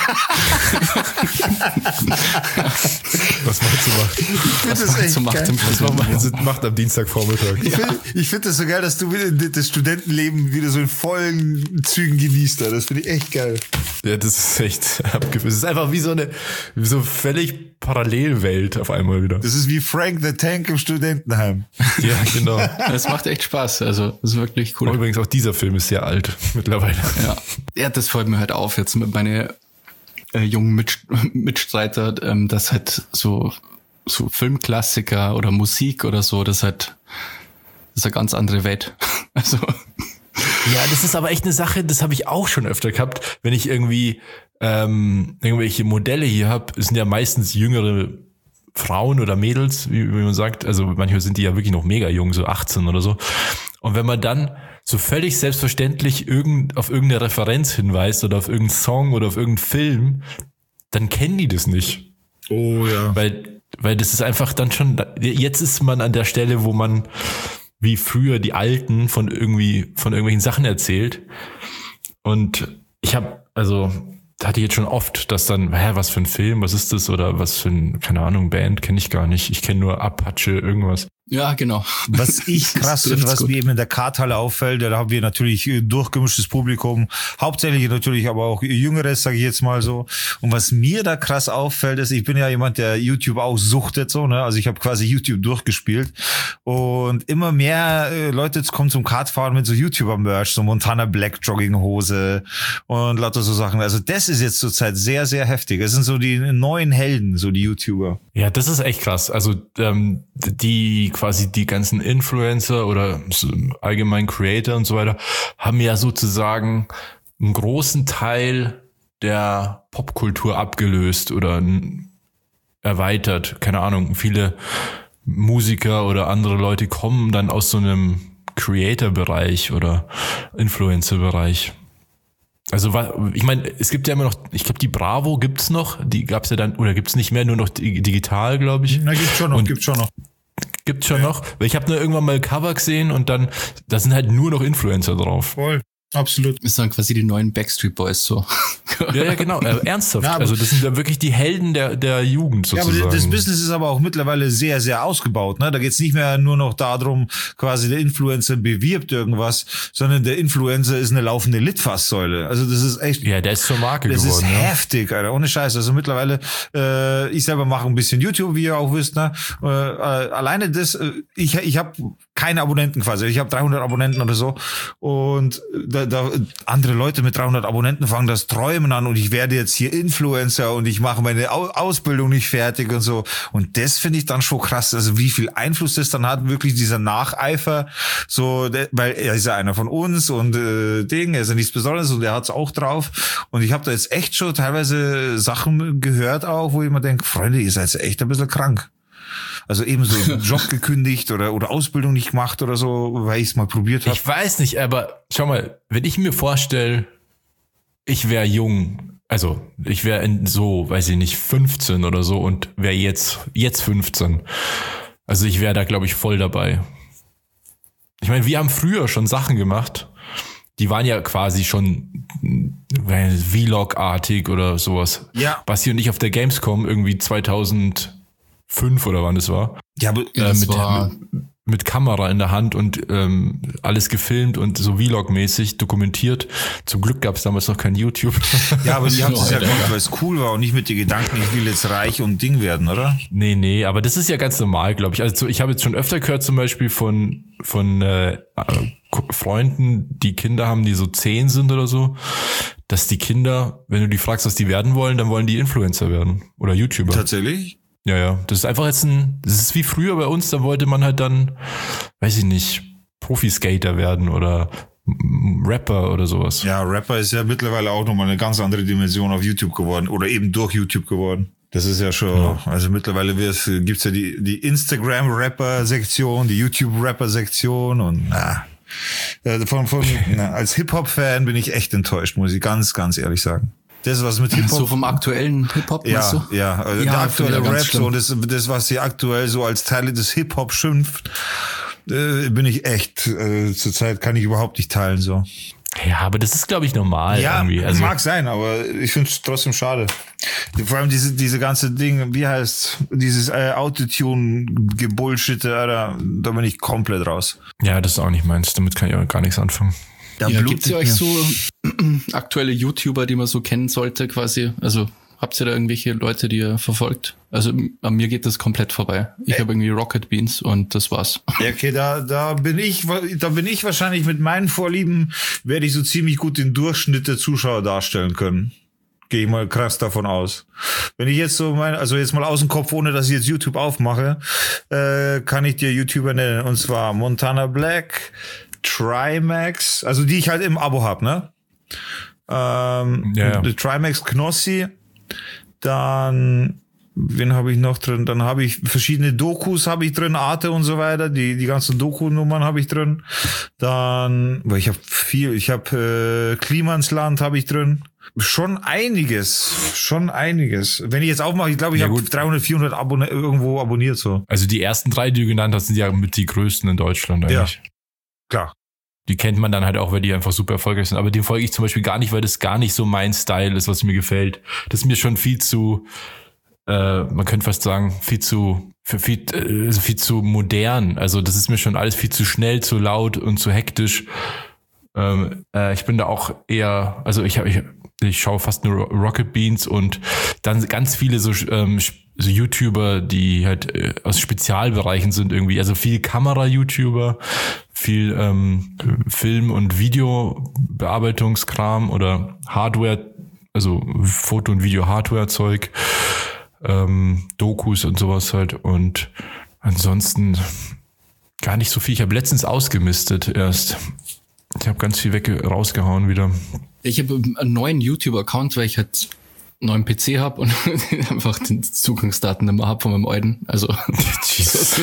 Was macht so macht? Das Was macht so macht im Was macht, also macht am Dienstagvormittag? Ich finde ich find das so geil, dass du wieder das Studentenleben wieder so in vollen Zügen genießt. Das finde ich echt geil. Ja, das ist echt abgeführt. Es ist einfach wie so eine wie so völlig Parallelwelt auf einmal wieder. Das ist wie Frank the Tank im Studentenheim. Ja, genau. Es macht echt Spaß. Also, das ist wirklich cool. Und übrigens auch dieser Film ist sehr alt mittlerweile. Ja, ja, das fällt mir halt auf jetzt mit meinen äh, jungen Mit Mitstreiter, ähm, dass halt so so Filmklassiker oder Musik oder so, das halt das ist eine ganz andere Welt. Also Ja, das ist aber echt eine Sache, das habe ich auch schon öfter gehabt, wenn ich irgendwie ähm, irgendwelche Modelle hier habe, sind ja meistens jüngere Frauen oder Mädels, wie, wie man sagt, also manchmal sind die ja wirklich noch mega jung, so achtzehn oder so. Und wenn man dann so völlig selbstverständlich irgend, auf irgendeine Referenz hinweist oder auf irgendeinen Song oder auf irgendeinen Film, dann kennen die das nicht. Oh ja. Weil, weil das ist einfach dann schon, jetzt ist man an der Stelle, wo man wie früher die Alten von irgendwie, von irgendwelchen Sachen erzählt. Und ich habe, also, da hatte ich jetzt schon oft, dass dann, hä, was für ein Film, was ist das? Oder was für ein, keine Ahnung, Band, kenne ich gar nicht. Ich kenne nur Apache, irgendwas. ja, genau. Was ich krass finde, was mir eben in der Karthalle auffällt, da haben wir natürlich durchgemischtes Publikum, hauptsächlich natürlich aber auch Jüngeres, sage ich jetzt mal so. Und was mir da krass auffällt, ist, ich bin ja jemand, der YouTube auch suchtet, so, ne? Also ich habe quasi YouTube durchgespielt und immer mehr äh, Leute kommen zum Kartfahren mit so YouTuber-Merch, so Montana Black Jogginghose und lauter so Sachen. Also das ist jetzt zurzeit sehr, sehr heftig. Es sind so die neuen Helden, so die YouTuber. Ja, das ist echt krass. Also ähm, die quasi die ganzen Influencer oder so allgemein Creator und so weiter haben ja sozusagen einen großen Teil der Popkultur abgelöst oder erweitert. Keine Ahnung, viele Musiker oder andere Leute kommen dann aus so einem Creator-Bereich oder Influencer-Bereich. Also ich meine, es gibt ja immer noch, ich glaube die Bravo gibt's noch, die gab's ja dann, oder gibt's nicht mehr, nur noch digital, glaube ich. Na, gibt's schon noch, und gibt's schon noch. Gibt's schon ja. noch, weil ich habe nur irgendwann mal ein Cover gesehen und dann, da sind halt nur noch Influencer drauf. Voll. Absolut. Das sind dann quasi die neuen Backstreet Boys so. Ja, ja, genau. Äh, ernsthaft. Ja, also das sind ja wirklich die Helden der, der Jugend sozusagen. Ja, aber das Business ist aber auch mittlerweile sehr, sehr ausgebaut. Ne? Da geht's nicht mehr nur noch darum, quasi der Influencer bewirbt irgendwas, sondern der Influencer ist eine laufende Litfaßsäule. Also das ist echt... Ja, der ist zur Marke das geworden. Das ist ja. heftig, Alter. Ohne Scheiß. Also mittlerweile, äh, ich selber mache ein bisschen YouTube, wie ihr auch wisst. Ne? Äh, alleine das, äh, ich, ich habe keine Abonnenten quasi. Ich habe dreihundert Abonnenten oder so. Und da, da andere Leute mit dreihundert Abonnenten fangen das Träumen an und ich werde jetzt hier Influencer und ich mache meine Ausbildung nicht fertig und so. Und das finde ich dann schon krass. Also wie viel Einfluss das dann hat, wirklich dieser Nacheifer. So, weil er ist ja einer von uns und äh, Ding, er ist ja nichts Besonderes und er hat's auch drauf. Und ich habe da jetzt echt schon teilweise Sachen gehört auch, wo ich mir denke, Freunde, ihr seid echt ein bisschen krank. Also eben so Job gekündigt oder oder Ausbildung nicht gemacht oder so, weil ich es mal probiert habe. Ich weiß nicht, aber schau mal, wenn ich mir vorstelle, ich wäre jung, also ich wäre so, weiß ich nicht, fünfzehn oder so und wäre jetzt jetzt fünfzehn. Also ich wäre da, glaube ich, voll dabei. Ich meine, wir haben früher schon Sachen gemacht, die waren ja quasi schon Vlog-artig oder sowas. Ja. Basti und ich auf der Gamescom irgendwie zweitausendfünf oder wann das war. Ja, aber äh, das mit, war mit, mit Kamera in der Hand und ähm, alles gefilmt und so Vlog-mäßig dokumentiert. Zum Glück gab es damals noch kein YouTube. Ja, aber die haben es ja gemacht, weil es cool war und nicht mit den Gedanken, ich will jetzt reich und Ding werden, oder? Nee, nee, aber das ist ja ganz normal, glaube ich. Also ich habe jetzt schon öfter gehört zum Beispiel von von äh, Freunden, die Kinder haben, die so zehn sind oder so, dass die Kinder, wenn du die fragst, was die werden wollen, dann wollen die Influencer werden oder YouTuber. Tatsächlich? Ja, ja. Das ist einfach jetzt ein, das ist wie früher bei uns, da wollte man halt dann, weiß ich nicht, Profiskater werden oder Rapper oder sowas. Ja, Rapper ist ja mittlerweile auch nochmal eine ganz andere Dimension auf YouTube geworden oder eben durch YouTube geworden. Das ist ja schon, ja. Also mittlerweile gibt's ja die, die Instagram-Rapper-Sektion, die YouTube-Rapper-Sektion und na, von, von, na, als Hip-Hop-Fan bin ich echt enttäuscht, muss ich ganz, ganz ehrlich sagen. Das, was mit Hip-Hop... So vom aktuellen Hip-Hop, ja, meinst du? Ja, also ja, der aktuelle Rap, schlimm. so das, das, was sie aktuell so als Teile des Hip-Hop schimpft, äh, bin ich echt, äh, zurzeit kann ich überhaupt nicht teilen, so. Ja, aber das ist, glaube ich, normal Ja, irgendwie. Also, mag sein, aber ich finde es trotzdem schade. Vor allem diese, diese ganze Ding, wie heißt, dieses äh, Autotune-Gebullshitte, Alter, da bin ich komplett raus. ja, das ist auch nicht meins. Damit kann ich auch gar nichts anfangen. Da Ja, blutet gibt's ja euch mir. so aktuelle YouTuber, die man so kennen sollte quasi? Also habt ihr da irgendwelche Leute, die ihr verfolgt? Also an mir geht das komplett vorbei. Ich Äh. habe irgendwie Rocket Beans und das war's. Ja, okay, da, da bin ich, da bin ich wahrscheinlich mit meinen Vorlieben, werde ich so ziemlich gut den Durchschnitt der Zuschauer darstellen können. Gehe ich mal krass davon aus. Wenn ich jetzt so meine, also jetzt mal aus dem Kopf, ohne dass ich jetzt YouTube aufmache, äh, kann ich dir YouTuber nennen. Und zwar Montana Black, Trimax, also die ich halt im Abo hab, ne? Ähm, Ja, ja. Trimax, Knossi, dann wen habe ich noch drin? Dann habe ich verschiedene Dokus habe ich drin, Arte und so weiter. Die die ganzen Doku-Nummern habe ich drin. Dann, weil ich habe viel, ich habe äh, Klimansland habe ich drin. Schon einiges, schon einiges. Wenn ich jetzt aufmache, ich glaube, ich Ja, habe gut. dreihundert, vierhundert Abon irgendwo abonniert so. Also die ersten drei, die du genannt hast, sind ja mit die größten in Deutschland eigentlich. Klar. Die kennt man dann halt auch, weil die einfach super erfolgreich sind. Aber dem folge ich zum Beispiel gar nicht, weil das gar nicht so mein Style ist, was mir gefällt. Das ist mir schon viel zu, äh, man könnte fast sagen, viel zu, für viel, äh, viel zu modern. Also das ist mir schon alles viel zu schnell, zu laut und zu hektisch. Ähm, äh, ich bin da auch eher, also ich habe, ich, ich schaue fast nur Rocket Beans und dann ganz viele so, ähm, so YouTuber, die halt äh, aus Spezialbereichen sind irgendwie. Also viel Kamera-YouTuber, viel ähm, Film- und Videobearbeitungskram oder Hardware, also Foto- und Video-Hardware-Zeug, ähm, Dokus und sowas halt. Und ansonsten gar nicht so viel. Ich habe letztens ausgemistet erst. Ich habe ganz viel weg rausgehauen wieder. Ich habe einen neuen YouTube-Account, weil ich halt einen neuen P C habe und einfach die Zugangsdaten nicht mehr habe von meinem alten. Also Jesus.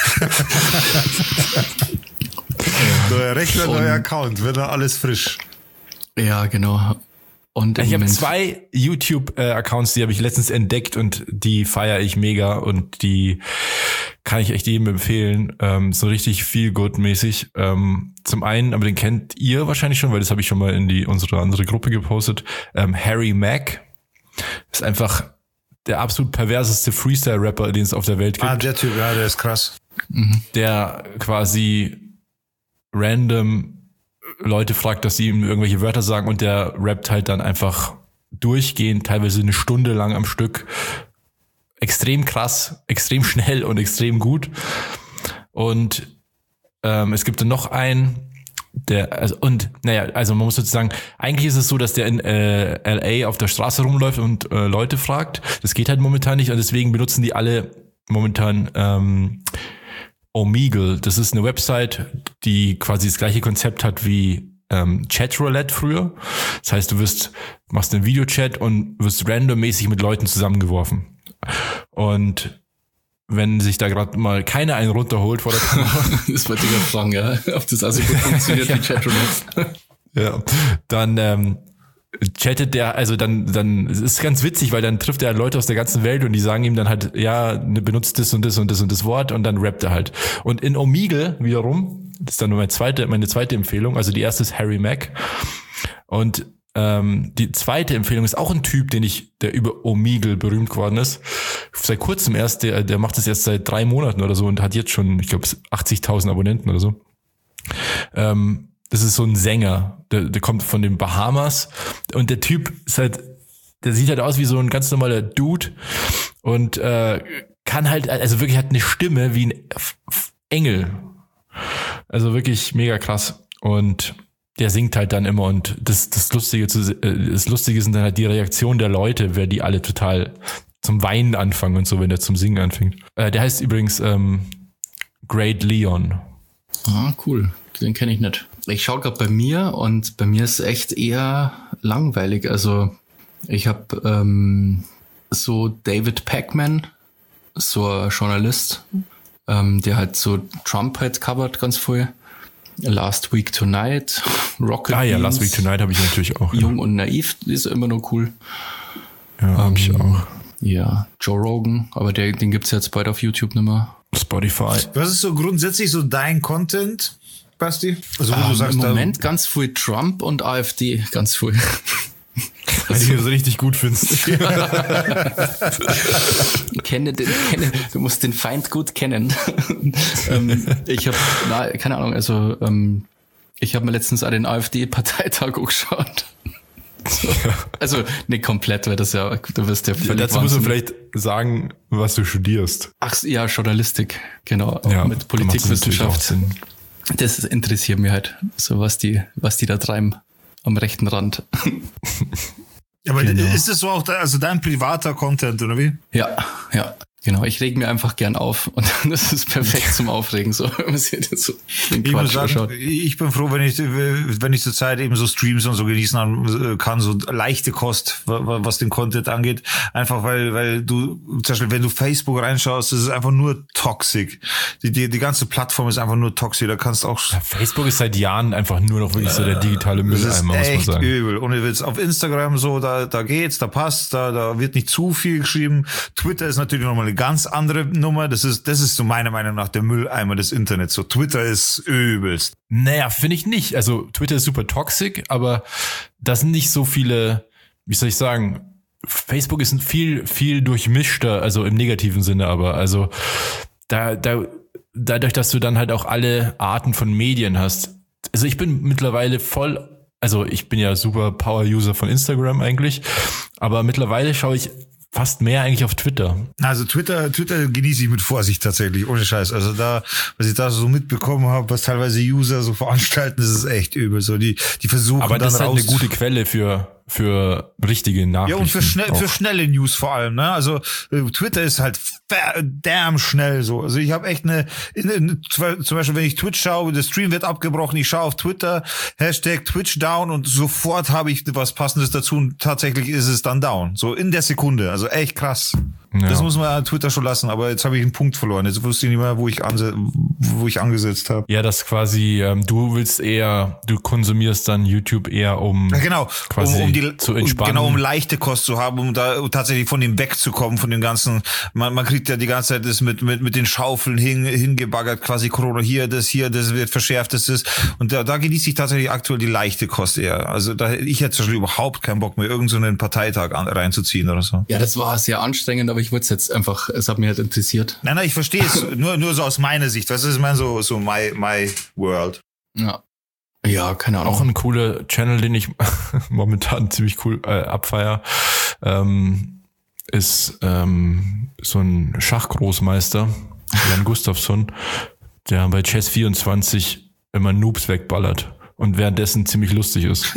Neuer Rechner, Und- neuer Account, wird da alles frisch. ja, genau. Und im Ich habe Moment- zwei YouTube-Accounts, die habe ich letztens entdeckt und die feiere ich mega und die kann ich echt jedem empfehlen. Ähm, so richtig viel good-mäßig. Ähm, zum einen, aber den kennt ihr wahrscheinlich schon, weil das habe ich schon mal in die unsere andere Gruppe gepostet. Ähm, Harry Mack ist einfach der absolut perverseste Freestyle-Rapper, den es auf der Welt gibt. Ah, der Typ, ja, der ist krass. Der quasi random Leute fragt, dass sie ihm irgendwelche Wörter sagen und der rappt halt dann einfach durchgehend, teilweise eine Stunde lang am Stück. Extrem krass, extrem schnell und extrem gut. Und ähm, es gibt dann noch einen, der, also, und naja, also man muss sozusagen, eigentlich ist es so, dass der in äh, L A auf der Straße rumläuft und äh, Leute fragt. Das geht halt momentan nicht und deswegen benutzen die alle momentan ähm, Omegle. Das ist eine Website, die quasi das gleiche Konzept hat wie ähm, Chatroulette früher. Das heißt, du wirst, machst einen Videochat und wirst randommäßig mit Leuten zusammengeworfen. Und wenn sich da gerade mal keiner einen runterholt vor der Kamera, das wollte ich gerade fragen, ja, ob das also gut funktioniert, die Chatroulette. ja, dann ähm, chattet der, also dann, dann, es ist ganz witzig, weil dann trifft er Leute aus der ganzen Welt und die sagen ihm dann halt, ja, benutzt das und das und das und das Wort und dann rappt er halt. Und in Omegle wiederum, das ist dann nur meine zweite, meine zweite Empfehlung, also die erste ist Harry Mack und ähm, die zweite Empfehlung ist auch ein Typ, den ich, der über Omegle berühmt geworden ist. Seit kurzem erst, der, der macht das erst seit drei Monaten oder so und hat jetzt schon, ich glaube, achtzigtausend Abonnenten oder so. Ähm, Das ist so ein Sänger, der, der kommt von den Bahamas und der Typ ist halt, der sieht halt aus wie so ein ganz normaler Dude und äh, kann halt, also wirklich hat eine Stimme wie ein F- F- Engel. Also wirklich mega krass und der singt halt dann immer und das, das Lustige zu, äh, das Lustige sind dann halt die Reaktionen der Leute, wer die alle total zum Weinen anfangen und so, wenn der zum Singen anfängt. Äh, der heißt übrigens ähm, Great Leon. Ah, cool. Den kenne ich nicht. Ich schaue gerade bei mir und bei mir ist echt eher langweilig. Also ich habe ähm, so David Pacman, so ein Journalist, ähm, der halt so Trump halt covert ganz viel. Last Week Tonight, Rocket Ah ja, Beans, Last Week Tonight habe ich natürlich auch. Ja. Jung und Naiv ist immer noch cool. Ja, habe ich auch. Ja, Joe Rogan, aber der, den gibt's jetzt bald auf YouTube nicht mehr. Spotify. Was ist so grundsätzlich so dein Content, Basti? Also wo Ähm, du sagst, Im da- Moment ganz viel Trump und AfD, ganz viel. Weil du das richtig gut findest. kenne den, kenne, du musst den Feind gut kennen. ähm, ich habe, keine Ahnung, also ähm, ich habe mir letztens auch den AfD-Parteitag angeschaut. So. Also nicht komplett, weil das ja, du wirst ja völlig Dazu musst du wahnsinnig. vielleicht sagen, was du studierst. Ach ja, Journalistik, genau, Ja, mit da macht's natürlich auch Politikwissenschaft. Sinn. Das interessiert mich halt, so was die, was die da treiben am rechten Rand. Aber Genau. ist das so auch da, also dein privater Content, oder wie? Ja, ja, genau. Ich reg mir einfach gern auf und das ist perfekt zum Aufregen, so, wenn man sich das so den Ich muss Quatsch sagen, anschaut. ich bin froh, wenn ich, wenn ich zur Zeit eben so Streams und so genießen kann, so leichte Kost, was den Content angeht. Einfach weil, weil du, zum Beispiel, wenn du Facebook reinschaust, ist es einfach nur toxic. Die, die, die ganze Plattform ist einfach nur toxic. Da kannst auch, Facebook ist seit Jahren einfach nur noch wirklich so der digitale das ist Mülleimer, muss man echt sagen. übel. Und jetzt auf Instagram so, da, da geht's, da passt, da, da wird nicht zu viel geschrieben. Twitter ist natürlich nochmal eine ganz andere Nummer. Das ist, das ist so meiner Meinung nach der Mülleimer des Internets. So Twitter ist übelst. Naja, finde ich nicht. Also Twitter ist super toxic, aber das sind nicht so viele, wie soll ich sagen, Facebook ist ein viel, viel durchmischter, also im negativen Sinne, aber also da, da, dadurch, dass du dann halt auch alle Arten von Medien hast. Also ich bin mittlerweile voll, also ich bin ja super Power-User von Instagram eigentlich, aber mittlerweile schaue ich fast mehr eigentlich auf Twitter. Also Twitter, Twitter genieße ich mit Vorsicht tatsächlich, ohne Scheiß. Also da, was ich da so mitbekommen habe, was teilweise User so veranstalten, das ist echt übel. So die, die versuchen Aber dann das ist halt raus. eine gute Quelle für für richtige Nachrichten. Ja, und für, schnell, auch. für schnelle News vor allem, ne? Also äh, Twitter ist halt damn schnell so. Also ich habe echt eine, in, in, zum Beispiel, wenn ich Twitch schaue, der Stream wird abgebrochen, ich schaue auf Twitter, Hashtag Twitch down und sofort habe ich was Passendes dazu und tatsächlich ist es dann down. So in der Sekunde. Also echt krass. Ja. Das muss man an Twitter schon lassen, aber jetzt habe ich einen Punkt verloren. Jetzt wusste ich nicht mehr, wo ich, anse wo ich angesetzt habe. Ja, das quasi, ähm, du willst eher, du konsumierst dann YouTube eher, um Ja, genau, quasi um, um die, zu entspannen. genau, um leichte Kost zu haben, um da tatsächlich von dem wegzukommen, von dem ganzen, man, man kriegt ja die ganze Zeit das mit, mit, mit den Schaufeln hin, hingebaggert, quasi Corona hier, das hier, das wird verschärft, das ist, und da, da genieße ich tatsächlich aktuell die leichte Kost eher. Also da, ich hätte zum Beispiel überhaupt keinen Bock mehr, irgend so einen Parteitag an, reinzuziehen oder so. Ja, das war sehr anstrengend, aber ich wollte es jetzt einfach, es hat mich halt interessiert. Nein, nein, ich verstehe es, nur, nur so aus meiner Sicht, was ist, ich meine, so, so my, my world. Ja. Ja, keine Ahnung. Auch ein cooler Channel, den ich momentan ziemlich cool äh, abfeier, ähm, ist ähm, so ein Schachgroßmeister, Jan Gustafsson, der bei Chess vierundzwanzig immer Noobs wegballert und währenddessen ziemlich lustig ist.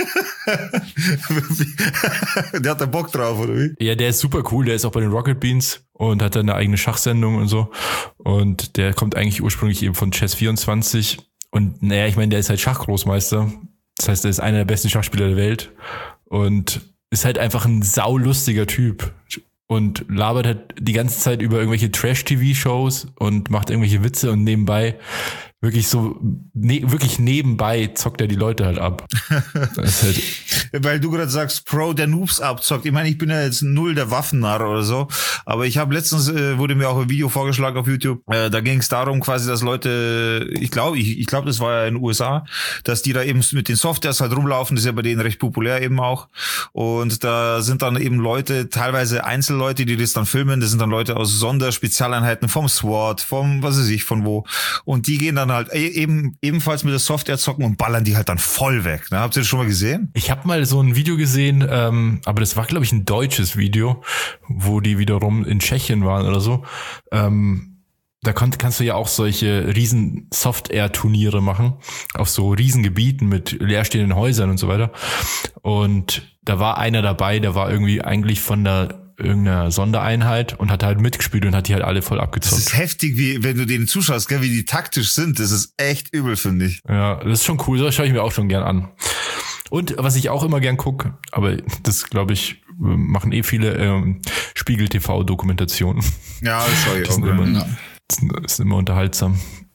Der hat da Bock drauf, oder wie? Ja, der ist super cool, der ist auch bei den Rocket Beans und hat dann eine eigene Schachsendung und so. Und der kommt eigentlich ursprünglich eben von Chess vierundzwanzig. Und naja, ich meine, der ist halt Schachgroßmeister. Das heißt, er ist einer der besten Schachspieler der Welt und ist halt einfach ein saulustiger Typ und labert halt die ganze Zeit über irgendwelche Trash-T V-Shows und macht irgendwelche Witze und nebenbei wirklich so, ne, wirklich nebenbei zockt er die Leute halt ab. Das ist halt Weil du gerade sagst, Pro, der Noobs abzockt. Ich meine, ich bin ja jetzt null der Waffennarr oder so, aber ich habe letztens, äh, wurde mir auch ein Video vorgeschlagen auf YouTube, äh, da ging es darum quasi, dass Leute, ich glaube, ich, ich glaube, das war ja in den U S A, dass die da eben mit den Softwares halt rumlaufen, das ist ja bei denen recht populär eben auch, und da sind dann eben Leute, teilweise Einzelleute, die das dann filmen, das sind dann Leute aus Sonderspezialeinheiten vom SWAT, vom, was weiß ich, von wo, und die gehen dann halt eben ebenfalls mit der Software zocken und ballern die halt dann voll weg. Ne? Habt ihr das schon mal gesehen? Ich habe mal so ein Video gesehen, ähm, aber das war, glaube ich, ein deutsches Video, wo die wiederum in Tschechien waren oder so. Ähm, da konnt, kannst du ja auch solche riesen Soft-Air-Turniere machen, auf so Riesengebieten mit leerstehenden Häusern und so weiter. Und da war einer dabei, der war irgendwie eigentlich von der irgendeiner Sondereinheit und hat halt mitgespielt und hat die halt alle voll Das abgezockt. ist heftig, wie wenn du denen zuschaust, gell, wie die taktisch sind. Das ist echt übel, finde ich. Ja, das ist schon cool, das schaue ich mir auch schon gern an. Und was ich auch immer gern gucke, aber das glaube ich, machen eh viele ähm, Spiegel-T V-Dokumentationen. Ja, das schau ich Die auch sind immer, gerne. Ja. das sind immer unterhaltsam.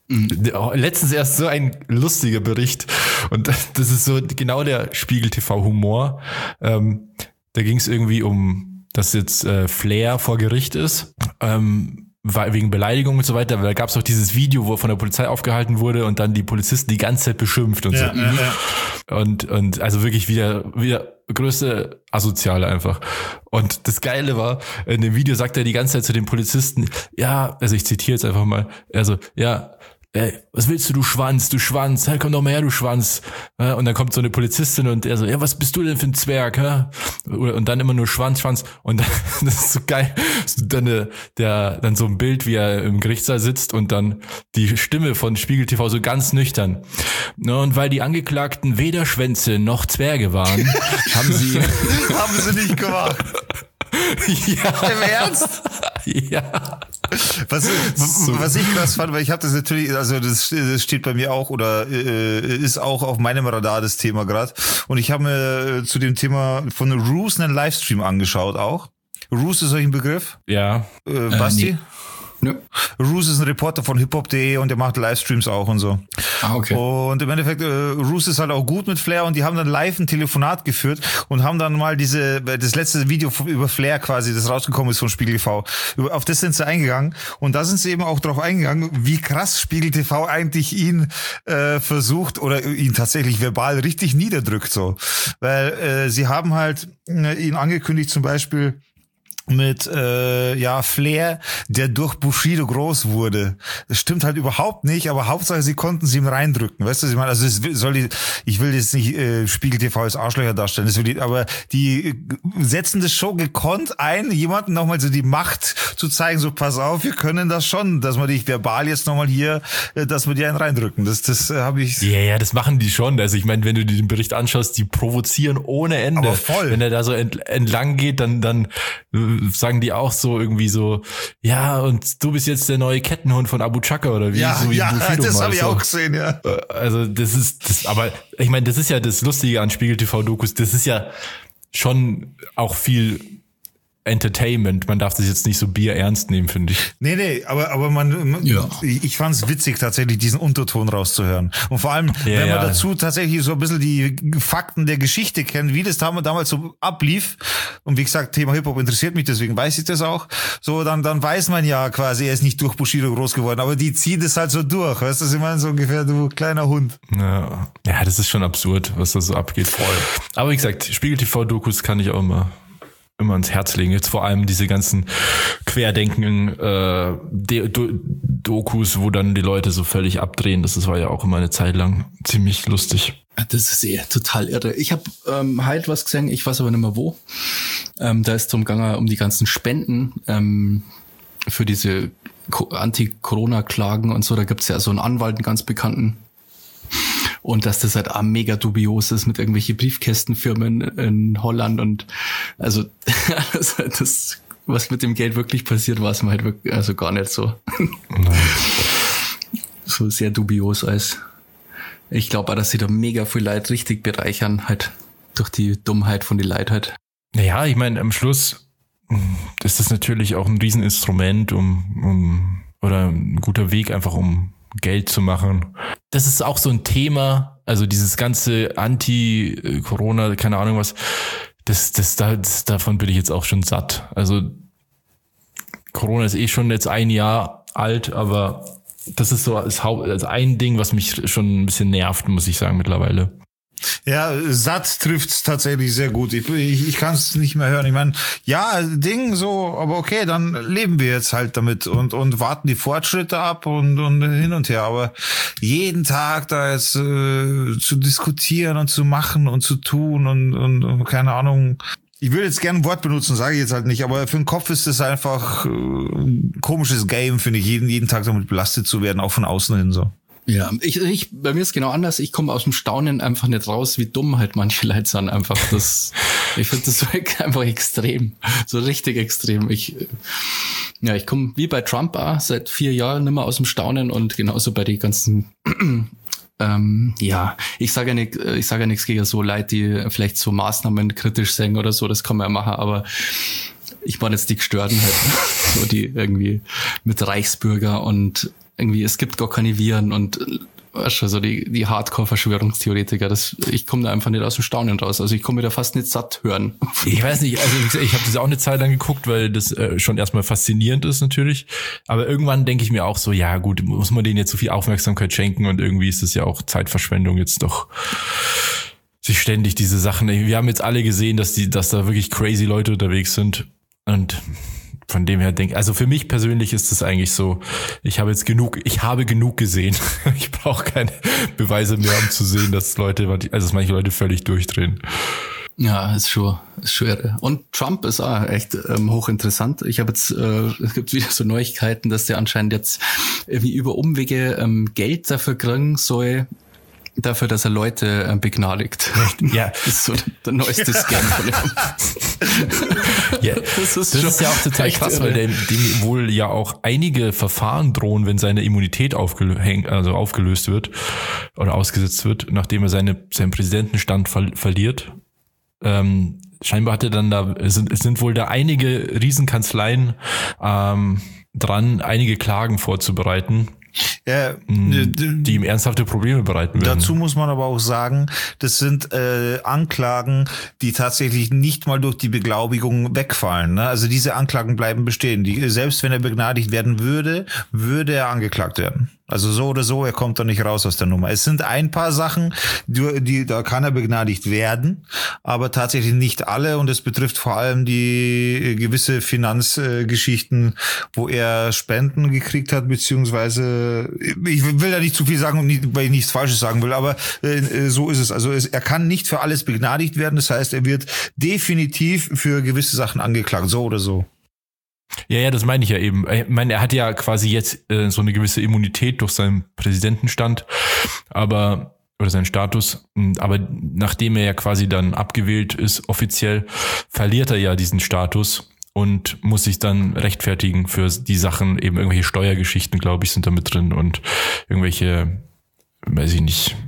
Mhm. Letztens erst so ein lustiger Bericht und das ist so genau der Spiegel-T V-Humor. Ähm, da ging es irgendwie um, dass jetzt äh, Flair vor Gericht ist, ähm, wegen Beleidigung und so weiter. Da gab es auch dieses Video, wo er von der Polizei aufgehalten wurde und dann die Polizisten die ganze Zeit beschimpft und ja, so. Ja, ja. Und, und also wirklich wieder, wieder größte Asoziale einfach. Und das Geile war, in dem Video sagt er die ganze Zeit zu den Polizisten, ja, also ich zitiere jetzt einfach mal, also, ja, ey, was willst du, du Schwanz, du Schwanz, hey, komm doch mal her, du Schwanz. Und dann kommt so eine Polizistin und er so, ja, was bist du denn für ein Zwerg, hä? Und dann immer nur Schwanz, Schwanz. Und dann, das ist so geil, dann, der, der, dann so ein Bild, wie er im Gerichtssaal sitzt und dann die Stimme von Spiegel-T V so ganz nüchtern. Und weil die Angeklagten weder Schwänze noch Zwerge waren, haben sie... haben sie nicht gemacht. Ja. Im Ernst? Ja. Was, was ich krass fand, weil ich habe das natürlich, also das, das steht bei mir auch oder äh, ist auch auf meinem Radar das Thema gerade. Und ich habe mir zu dem Thema von Roos einen Livestream angeschaut auch. Roos ist euch ein Begriff? Ja. Äh, Basti? Äh, nee. Ja. Roos ist ein Reporter von hiphop punkt de und der macht Livestreams auch und so. Ah, okay. Und im Endeffekt, äh, Roos ist halt auch gut mit Flair und die haben dann live ein Telefonat geführt und haben dann mal diese, das letzte Video über Flair quasi, das rausgekommen ist von Spiegel T V, auf das sind sie eingegangen und da sind sie eben auch drauf eingegangen, wie krass Spiegel T V eigentlich ihn äh, versucht oder ihn tatsächlich verbal richtig niederdrückt so. Weil äh, sie haben halt äh, ihn angekündigt zum Beispiel, mit äh, ja Flair, der durch Bushido groß wurde. Das stimmt halt überhaupt nicht, aber Hauptsache sie konnten sie ihm reindrücken. Weißt du, was ich meine? Also es soll die, ich will jetzt nicht äh, Spiegel T V als Arschlöcher darstellen, das will die, aber die setzen das schon gekonnt ein, jemanden nochmal so die Macht zu zeigen, so pass auf, wir können das schon, dass wir dich verbal jetzt nochmal hier, äh, dass wir dir einen reindrücken. Das das äh, habe ich... Ja, ja, das machen die schon. Also ich meine, wenn du dir den Bericht anschaust, die provozieren ohne Ende. Aber voll. Wenn er da so ent, entlang geht, dann dann sagen die auch so irgendwie so, ja, und du bist jetzt der neue Kettenhund von Abu Chaka oder wie? Ja, so wie ja, Bushido das mal habe ich so. auch gesehen, ja. Also das ist, das, aber ich meine, das ist ja das Lustige an Spiegel T V-Dokus, das ist ja schon auch viel Entertainment. Man darf das jetzt nicht so bierernst nehmen, finde ich. Nee, nee, aber, aber man, man ja. ich fand es witzig, tatsächlich diesen Unterton rauszuhören. Und vor allem, ja, wenn man ja. dazu tatsächlich so ein bisschen die Fakten der Geschichte kennt, wie das damals so ablief. Und wie gesagt, Thema Hip-Hop interessiert mich, deswegen weiß ich das auch. So, dann, dann weiß man ja quasi, er ist nicht durch Bushido groß geworden, aber die ziehen das halt so durch. Weißt du, ich meine, so ungefähr, du kleiner Hund. Ja, ja, das ist schon absurd, was da so abgeht. Voll. Aber wie gesagt, Spiegel T V-Dokus kann ich auch immer immer ans Herz legen. Jetzt vor allem diese ganzen Querdenken äh, De- Do- Dokus, wo dann die Leute so völlig abdrehen. Das, das war ja auch immer eine Zeit lang ziemlich lustig. Das ist eh total irre. Ich habe ähm, halt was gesehen, ich weiß aber nicht mehr wo. Ähm, da ist drum gegangen um die ganzen Spenden ähm, für diese Co- Anti-Corona-Klagen und so. Da gibt's ja so einen Anwalt, einen ganz bekannten. Und dass das halt auch mega dubios ist mit irgendwelche Briefkästenfirmen in Holland und also das, das was mit dem Geld wirklich passiert, war es mir halt wirklich, also gar nicht so. Nein. So sehr dubios als. Ich glaube auch, dass sie da mega viel Leid richtig bereichern, halt durch die Dummheit von den Leid halt. Naja, ich meine, am Schluss ist das natürlich auch ein Rieseninstrument, um, um oder ein guter Weg einfach, um Geld zu machen. Das ist auch so ein Thema, also dieses ganze Anti-Corona, keine Ahnung was, das, das, das, davon bin ich jetzt auch schon satt. Also Corona ist eh schon jetzt ein Jahr alt, aber das ist so als, Haupt, als ein Ding, was mich schon ein bisschen nervt, muss ich sagen, mittlerweile. Ja, satt trifft's tatsächlich sehr gut. Ich, ich, ich kann es nicht mehr hören. Ich meine, ja, Ding so, aber okay, dann leben wir jetzt halt damit und und warten die Fortschritte ab und und hin und her. Aber jeden Tag da jetzt äh, zu diskutieren und zu machen und zu tun und und, und keine Ahnung. Ich würde jetzt gerne ein Wort benutzen, sage ich jetzt halt nicht, aber für den Kopf ist das einfach äh, ein komisches Game, finde ich, jeden jeden Tag damit belastet zu werden, auch von außen hin so. Ja, ich, ich, bei mir ist genau anders. Ich komme aus dem Staunen einfach nicht raus, wie dumm halt manche Leute sind. Einfach das, ich finde das so einfach extrem, so richtig extrem. Ich, ja, ich komme wie bei Trump auch seit vier Jahren nicht mehr aus dem Staunen und genauso bei den ganzen, ähm, ja, ich sage ja nicht, ich sage ja nichts gegen so Leute, die vielleicht so Maßnahmen kritisch sehen oder so. Das kann man ja machen, aber ich war jetzt die Gestörten halt, so die irgendwie mit Reichsbürger und irgendwie, es gibt gar keine Viren und weißt du, so die, die Hardcore-Verschwörungstheoretiker, das, ich komme da einfach nicht aus dem Staunen raus. Also ich komme mir da fast nicht satt hören. Ich weiß nicht, also ich, ich habe das auch eine Zeit lang geguckt, weil das äh, schon erstmal faszinierend ist natürlich. Aber irgendwann denke ich mir auch so, ja gut, muss man denen jetzt so viel Aufmerksamkeit schenken und irgendwie ist das ja auch Zeitverschwendung jetzt doch sich ständig diese Sachen. Wir haben jetzt alle gesehen, dass die, dass da wirklich crazy Leute unterwegs sind und von dem her denke, also für mich persönlich ist es eigentlich so, ich habe jetzt genug, ich habe genug gesehen. Ich brauche keine Beweise mehr, um zu sehen, dass Leute, also dass manche Leute völlig durchdrehen. Ja, ist schon, ist schon irre. Und Trump ist auch echt ähm, hochinteressant. Ich habe jetzt, äh, es gibt wieder so Neuigkeiten, dass der anscheinend jetzt irgendwie über Umwege ähm, Geld dafür kriegen soll, dafür, dass er Leute äh, begnadigt. Ja. Das ist so der neueste Scam von ihm. Ja, das ist, das ist ja auch total krass, weil dem, dem wohl ja auch einige Verfahren drohen, wenn seine Immunität aufgehängt, also aufgelöst wird oder ausgesetzt wird, nachdem er seine, seinen Präsidentenstand ver- verliert. Ähm, scheinbar hat er dann da, es sind, es sind wohl da einige Riesenkanzleien ähm, dran, einige Klagen vorzubereiten. Ja, die ihm ernsthafte Probleme bereiten werden. Dazu muss man aber auch sagen, das sind äh, Anklagen, die tatsächlich nicht mal durch die Beglaubigung wegfallen. Ne? Also diese Anklagen bleiben bestehen. Die, selbst wenn er begnadigt werden würde, würde er angeklagt werden. Also so oder so, er kommt da nicht raus aus der Nummer. Es sind ein paar Sachen, die, die da kann er begnadigt werden, aber tatsächlich nicht alle. Und es betrifft vor allem die gewisse Finanzgeschichten, äh, wo er Spenden gekriegt hat, beziehungsweise, ich will da nicht zu viel sagen, weil ich nichts Falsches sagen will, aber äh, so ist es. Also es, er kann nicht für alles begnadigt werden. Das heißt, er wird definitiv für gewisse Sachen angeklagt, so oder so. Ja, ja, das meine ich ja eben. Ich meine, er hat ja quasi jetzt äh, so eine gewisse Immunität durch seinen Präsidentenstand, aber oder seinen Status, aber nachdem er ja quasi dann abgewählt ist, offiziell, verliert er ja diesen Status und muss sich dann rechtfertigen für die Sachen, eben irgendwelche Steuergeschichten, glaube ich, sind da mit drin und irgendwelche, weiß ich nicht,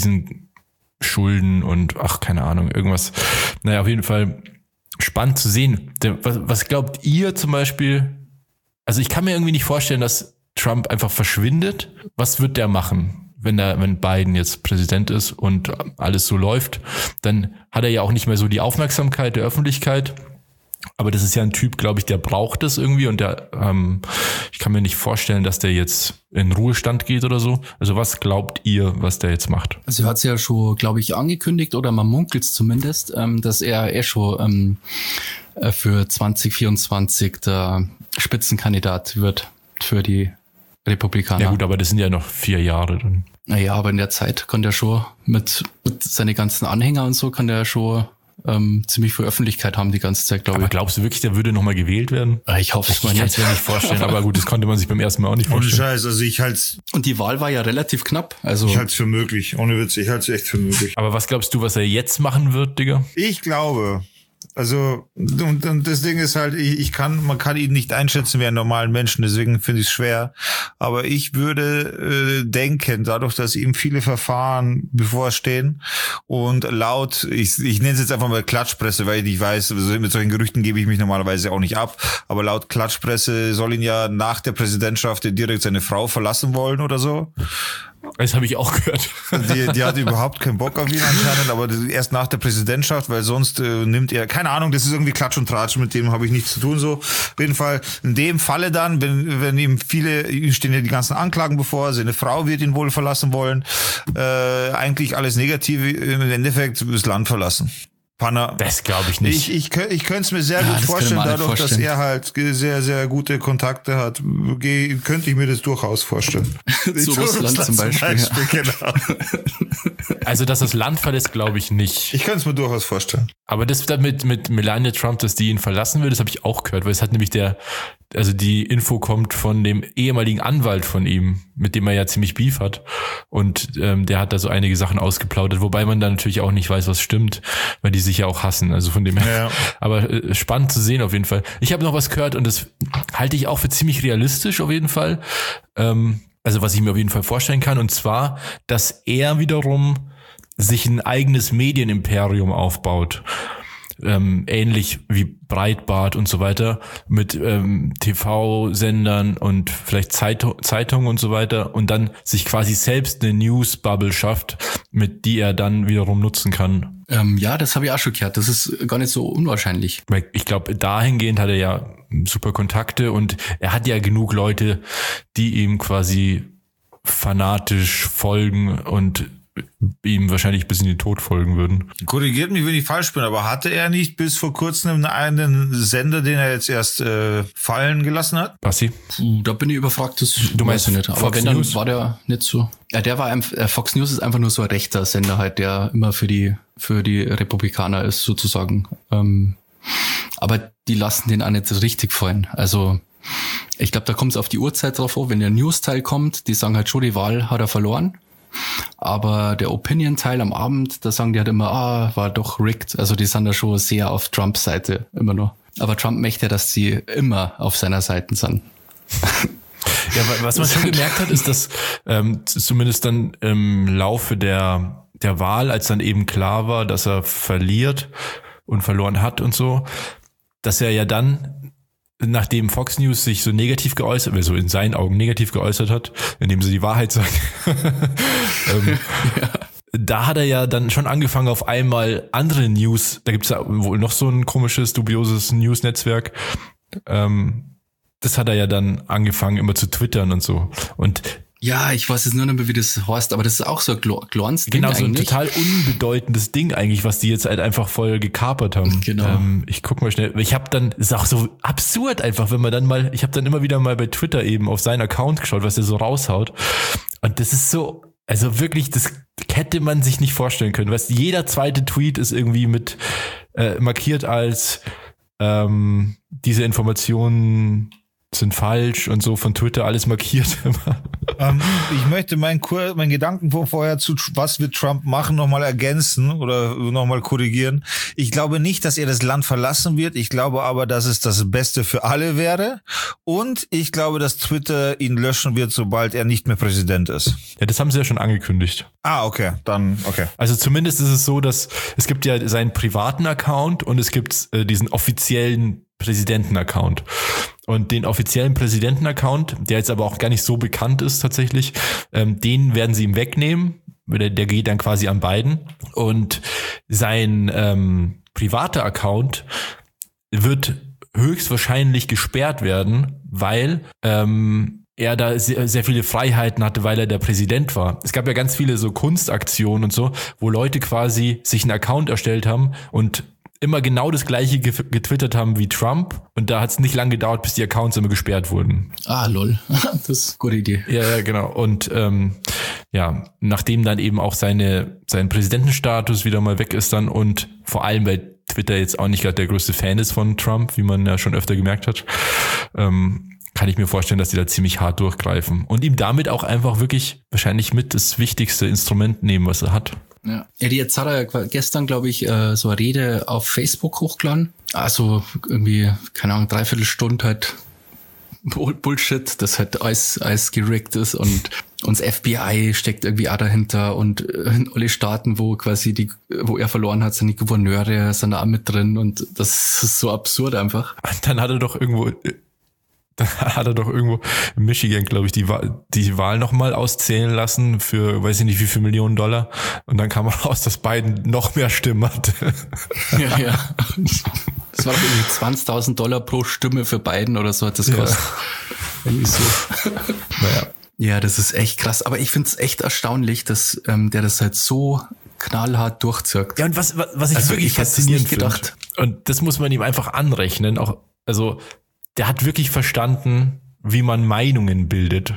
Riesenschulden und ach, keine Ahnung, irgendwas. Naja, auf jeden Fall spannend zu sehen. Was, was glaubt ihr zum Beispiel? Also ich kann mir irgendwie nicht vorstellen, dass Trump einfach verschwindet. Was wird der machen, wenn der, wenn Biden jetzt Präsident ist und alles so läuft? Dann hat er ja auch nicht mehr so die Aufmerksamkeit der Öffentlichkeit. Aber das ist ja ein Typ, glaube ich, der braucht das irgendwie und der, ähm, ich kann mir nicht vorstellen, dass der jetzt in Ruhestand geht oder so. Also was glaubt ihr, was der jetzt macht? Also er hat es ja schon, glaube ich, angekündigt oder man munkelt es zumindest, ähm, dass er eh schon ähm, für zwanzig vierundzwanzig der Spitzenkandidat wird für die Republikaner. Ja gut, aber das sind ja noch vier Jahre dann. Naja, aber in der Zeit kann der schon mit, mit seine ganzen Anhänger und so kann der schon Ähm, ziemlich viel Öffentlichkeit haben die ganze Zeit, glaube ich. Aber glaubst du wirklich, der würde nochmal gewählt werden? Ich hoffe es mal nicht. Ich kann es mir nicht vorstellen, aber gut, das konnte man sich beim ersten Mal auch nicht vorstellen. Ohne Scheiß, also ich halte Und die Wahl war ja relativ knapp. Also ich halte es für möglich, ohne Witz, ich halte es echt für möglich. Aber was glaubst du, was er jetzt machen wird, Digga? Ich glaube, also und, und das Ding ist halt, ich, ich kann, man kann ihn nicht einschätzen wie einen normalen Menschen, deswegen finde ich es schwer. Aber ich würde äh, denken, dadurch, dass ihm viele Verfahren bevorstehen und laut, ich, ich nenne es jetzt einfach mal Klatschpresse, weil ich nicht weiß, mit solchen Gerüchten gebe ich mich normalerweise auch nicht ab, aber laut Klatschpresse soll ihn ja nach der Präsidentschaft direkt seine Frau verlassen wollen oder so. Das habe ich auch gehört. Die, die hat überhaupt keinen Bock auf ihn anscheinend, aber erst nach der Präsidentschaft, weil sonst äh, nimmt er, keine Ahnung, das ist irgendwie Klatsch und Tratsch, mit dem habe ich nichts zu tun so. Auf jeden Fall, in dem Falle dann, wenn wenn ihm viele, ihm stehen ja die ganzen Anklagen bevor, seine Frau wird ihn wohl verlassen wollen, äh, eigentlich alles Negative, im Endeffekt das Land verlassen. Panna. Das glaube ich nicht. Ich, ich, ich könnte es mir sehr ja, gut vorstellen, dadurch, vorstellen. dass er halt sehr, sehr gute Kontakte hat, könnte ich mir das durchaus vorstellen. Zu Russland zum Beispiel. Zum Beispiel ja. Genau. Also, dass das Land verlässt, glaube ich nicht. Ich könnte es mir durchaus vorstellen. Aber das damit mit Melania Trump, dass die ihn verlassen will, das habe ich auch gehört, weil es hat nämlich der, also die Info kommt von dem ehemaligen Anwalt von ihm, mit dem er ja ziemlich Beef hat. Und ähm, der hat da so einige Sachen ausgeplaudert, wobei man dann natürlich auch nicht weiß, was stimmt, weil die sich ja auch hassen. Also von dem her. Ja. Aber äh, spannend zu sehen auf jeden Fall. Ich habe noch was gehört und das halte ich auch für ziemlich realistisch auf jeden Fall. Ähm, also was ich mir auf jeden Fall vorstellen kann. Und zwar, dass er wiederum sich ein eigenes Medienimperium aufbaut. ähm, ähnlich wie Breitbart und so weiter, mit ähm, T V-Sendern und vielleicht Zeitung, Zeitungen und so weiter und dann sich quasi selbst eine News-Bubble schafft, mit die er dann wiederum nutzen kann. Ähm, ja, das habe ich auch schon gehört. Das ist gar nicht so unwahrscheinlich. Weil ich glaube, dahingehend hat er ja super Kontakte und er hat ja genug Leute, die ihm quasi fanatisch folgen und ihm wahrscheinlich bis in den Tod folgen würden. Korrigiert mich, wenn ich falsch bin, aber hatte er nicht bis vor kurzem einen Sender, den er jetzt erst äh, fallen gelassen hat? Basti? Puh, da bin ich überfragt, das du meinst weiß ich nicht. Aber Fox wenn, dann News? war der nicht so. Ja, der war einfach, äh, Fox News ist einfach nur so ein rechter Sender halt, der immer für die für die Republikaner ist sozusagen. Ähm, aber die lassen den auch nicht so richtig fallen. Also ich glaube, da kommt es auf die Uhrzeit drauf an. Wenn der News-Teil kommt, die sagen halt schon, die Wahl hat er verloren. Aber der Opinion-Teil am Abend, da sagen die halt immer, ah, war doch rigged. Also die sind da schon sehr auf Trumps Seite, immer noch. Aber Trump möchte, dass sie immer auf seiner Seite sind. Ja, was man schon gemerkt hat, ist, dass ähm, zumindest dann im Laufe der, der Wahl, als dann eben klar war, dass er verliert und verloren hat und so, dass er ja dann, nachdem Fox News sich so negativ geäußert, also in seinen Augen negativ geäußert hat, indem sie die Wahrheit sagen, ähm, ja. Da hat er ja dann schon angefangen, auf einmal andere News, da gibt's ja wohl noch so ein komisches, dubioses News-Netzwerk, ähm, das hat er ja dann angefangen, immer zu twittern und so. Und ja, ich weiß jetzt nur nicht mehr, wie das heißt, aber das ist auch so ein kleines Ding. Genau, so ein eigentlich. total unbedeutendes Ding eigentlich, was die jetzt halt einfach voll gekapert haben. Genau. Ähm, ich guck mal schnell. Ich habe dann, das ist auch so absurd einfach, wenn man dann mal, ich habe dann immer wieder mal bei Twitter eben auf seinen Account geschaut, was er so raushaut. Und das ist so, also wirklich, das hätte man sich nicht vorstellen können. Weißt, jeder zweite Tweet ist irgendwie mit äh, markiert als ähm, diese Informationen sind falsch und so von Twitter alles markiert immer. Ähm, ich möchte meinen Kur- mein Gedanken von vorher zu was wird Trump machen nochmal ergänzen oder nochmal korrigieren. Ich glaube nicht, dass er das Land verlassen wird. Ich glaube aber, dass es das Beste für alle wäre. Und ich glaube, dass Twitter ihn löschen wird, sobald er nicht mehr Präsident ist. Ja, das haben sie ja schon angekündigt. Ah, okay, dann okay. Also zumindest ist es so, dass es gibt ja seinen privaten Account und es gibt äh, diesen offiziellen Präsidenten-Account. Und den offiziellen Präsidenten-Account, der jetzt aber auch gar nicht so bekannt ist tatsächlich, ähm, den werden sie ihm wegnehmen. Der, der geht dann quasi an beiden. Und sein ähm, privater Account wird höchstwahrscheinlich gesperrt werden, weil ähm, er da sehr, sehr viele Freiheiten hatte, weil er der Präsident war. Es gab ja ganz viele so Kunstaktionen und so, wo Leute quasi sich einen Account erstellt haben und immer genau das Gleiche getwittert haben wie Trump. Und da hat es nicht lange gedauert, bis die Accounts immer gesperrt wurden. Ah, lol. Das ist eine gute Idee. Ja, ja, genau. Und ähm, ja, nachdem dann eben auch seine sein Präsidentenstatus wieder mal weg ist dann und vor allem, weil Twitter jetzt auch nicht gerade der größte Fan ist von Trump, wie man ja schon öfter gemerkt hat, ähm, kann ich mir vorstellen, dass die da ziemlich hart durchgreifen. Und ihm damit auch einfach wirklich wahrscheinlich mit das wichtigste Instrument nehmen, was er hat. Ja, ja, die jetzt hat er gestern, glaube ich, äh, so eine Rede auf Facebook hochgeladen. Also irgendwie, keine Ahnung, dreiviertel Stunde halt Bullshit, das halt alles, alles gerickt ist und uns F B I steckt irgendwie auch dahinter und in alle Staaten, wo quasi die, wo er verloren hat, sind die Gouverneure, sind da auch mit drin und das ist so absurd einfach. Dann hat er doch irgendwo... Da hat er doch irgendwo in Michigan, glaube ich, die Wahl, die Wahl nochmal auszählen lassen für, weiß ich nicht, wie viel Millionen Dollar. Und dann kam raus, dass Biden noch mehr Stimmen hatte. Ja, ja. Das war doch irgendwie zwanzigtausend Dollar pro Stimme für Biden oder so hat das gekostet. Ja. Irgendwie so. Naja. Ja, das ist echt krass. Aber ich finde es echt erstaunlich, dass ähm, der das halt so knallhart durchzirkt. Ja, und was, was, was ich also wirklich ich faszinierend finde. Gedacht. Und das muss man ihm einfach anrechnen. Auch, also, der hat wirklich verstanden, wie man Meinungen bildet.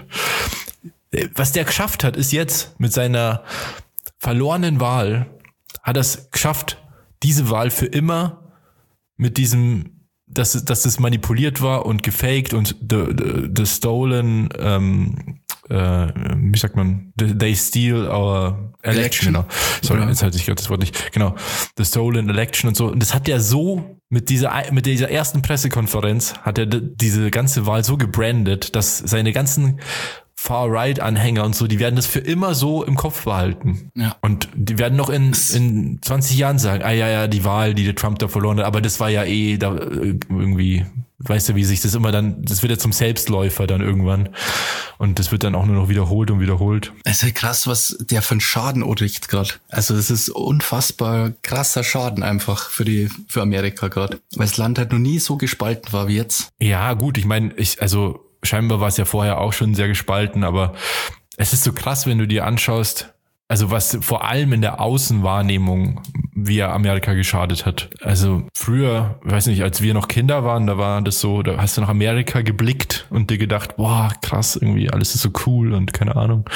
Was der geschafft hat, ist jetzt mit seiner verlorenen Wahl, hat er es geschafft, diese Wahl für immer mit diesem, dass, dass das manipuliert war und gefaked und the, the, the stolen, ähm, äh, wie sagt man, they steal our election. election. Genau. Sorry, ja. Jetzt hatte ich gerade das Wort nicht. Genau, the stolen election und so. Und das hat er so mit dieser mit dieser ersten Pressekonferenz hat er diese ganze Wahl so gebrandet, dass seine ganzen Far-Right-Anhänger und so, die werden das für immer so im Kopf behalten. Ja. Und die werden noch in, in zwanzig Jahren sagen, ah ja, ja, die Wahl, die der Trump da verloren hat, aber das war ja eh da irgendwie, weißt du, wie sich das immer dann, das wird ja zum Selbstläufer dann irgendwann. Und das wird dann auch nur noch wiederholt und wiederholt. Es ist ja krass, was der für einen Schaden anrichtet gerade. Also das ist unfassbar krasser Schaden einfach für die für Amerika gerade. Weil das Land halt noch nie so gespalten war wie jetzt. Ja, gut, ich meine, ich, also scheinbar war es ja vorher auch schon sehr gespalten, aber es ist so krass, wenn du dir anschaust, also was vor allem in der Außenwahrnehmung, wie er Amerika geschadet hat. Also früher, weiß nicht, als wir noch Kinder waren, da war das so, da hast du nach Amerika geblickt und dir gedacht, boah, krass, irgendwie alles ist so cool und keine Ahnung.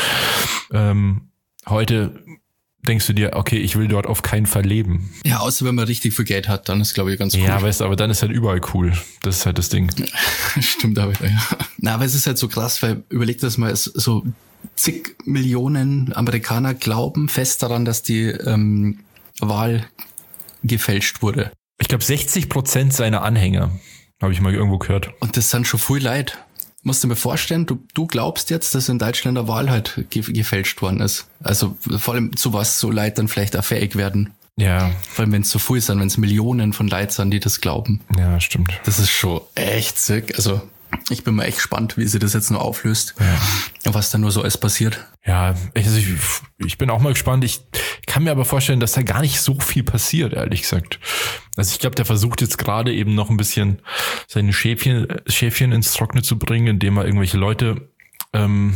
Ähm, heute denkst du dir, okay, ich will dort auf keinen Fall leben. Ja, außer wenn man richtig viel Geld hat, dann ist, glaube ich, ganz cool. Ja, weißt du, aber dann ist halt überall cool. Das ist halt das Ding. Stimmt aber, ja. Na, aber es ist halt so krass, weil überleg das mal, es so zig Millionen Amerikaner glauben fest daran, dass die ähm, Wahl gefälscht wurde. Ich glaube, sechzig Prozent seiner Anhänger, habe ich mal irgendwo gehört. Und das sind schon viel Leute. Musst du mir vorstellen, du, du glaubst jetzt, dass in Deutschland eine Wahl halt ge- gefälscht worden ist. Also vor allem zu was so Leute dann vielleicht auch fähig werden. Ja. Vor allem, wenn es so viel sind, wenn es Millionen von Leuten sind, die das glauben. Ja, stimmt. Das ist schon echt sick. Also ich bin mal echt gespannt, wie sie das jetzt nur auflöst. Ja. Was da nur so alles passiert. Ja, also ich, ich bin auch mal gespannt. Ich kann mir aber vorstellen, dass da gar nicht so viel passiert, ehrlich gesagt. Also ich glaube, der versucht jetzt gerade eben noch ein bisschen seine Schäfchen, Schäfchen ins Trockene zu bringen, indem er irgendwelche Leute ähm,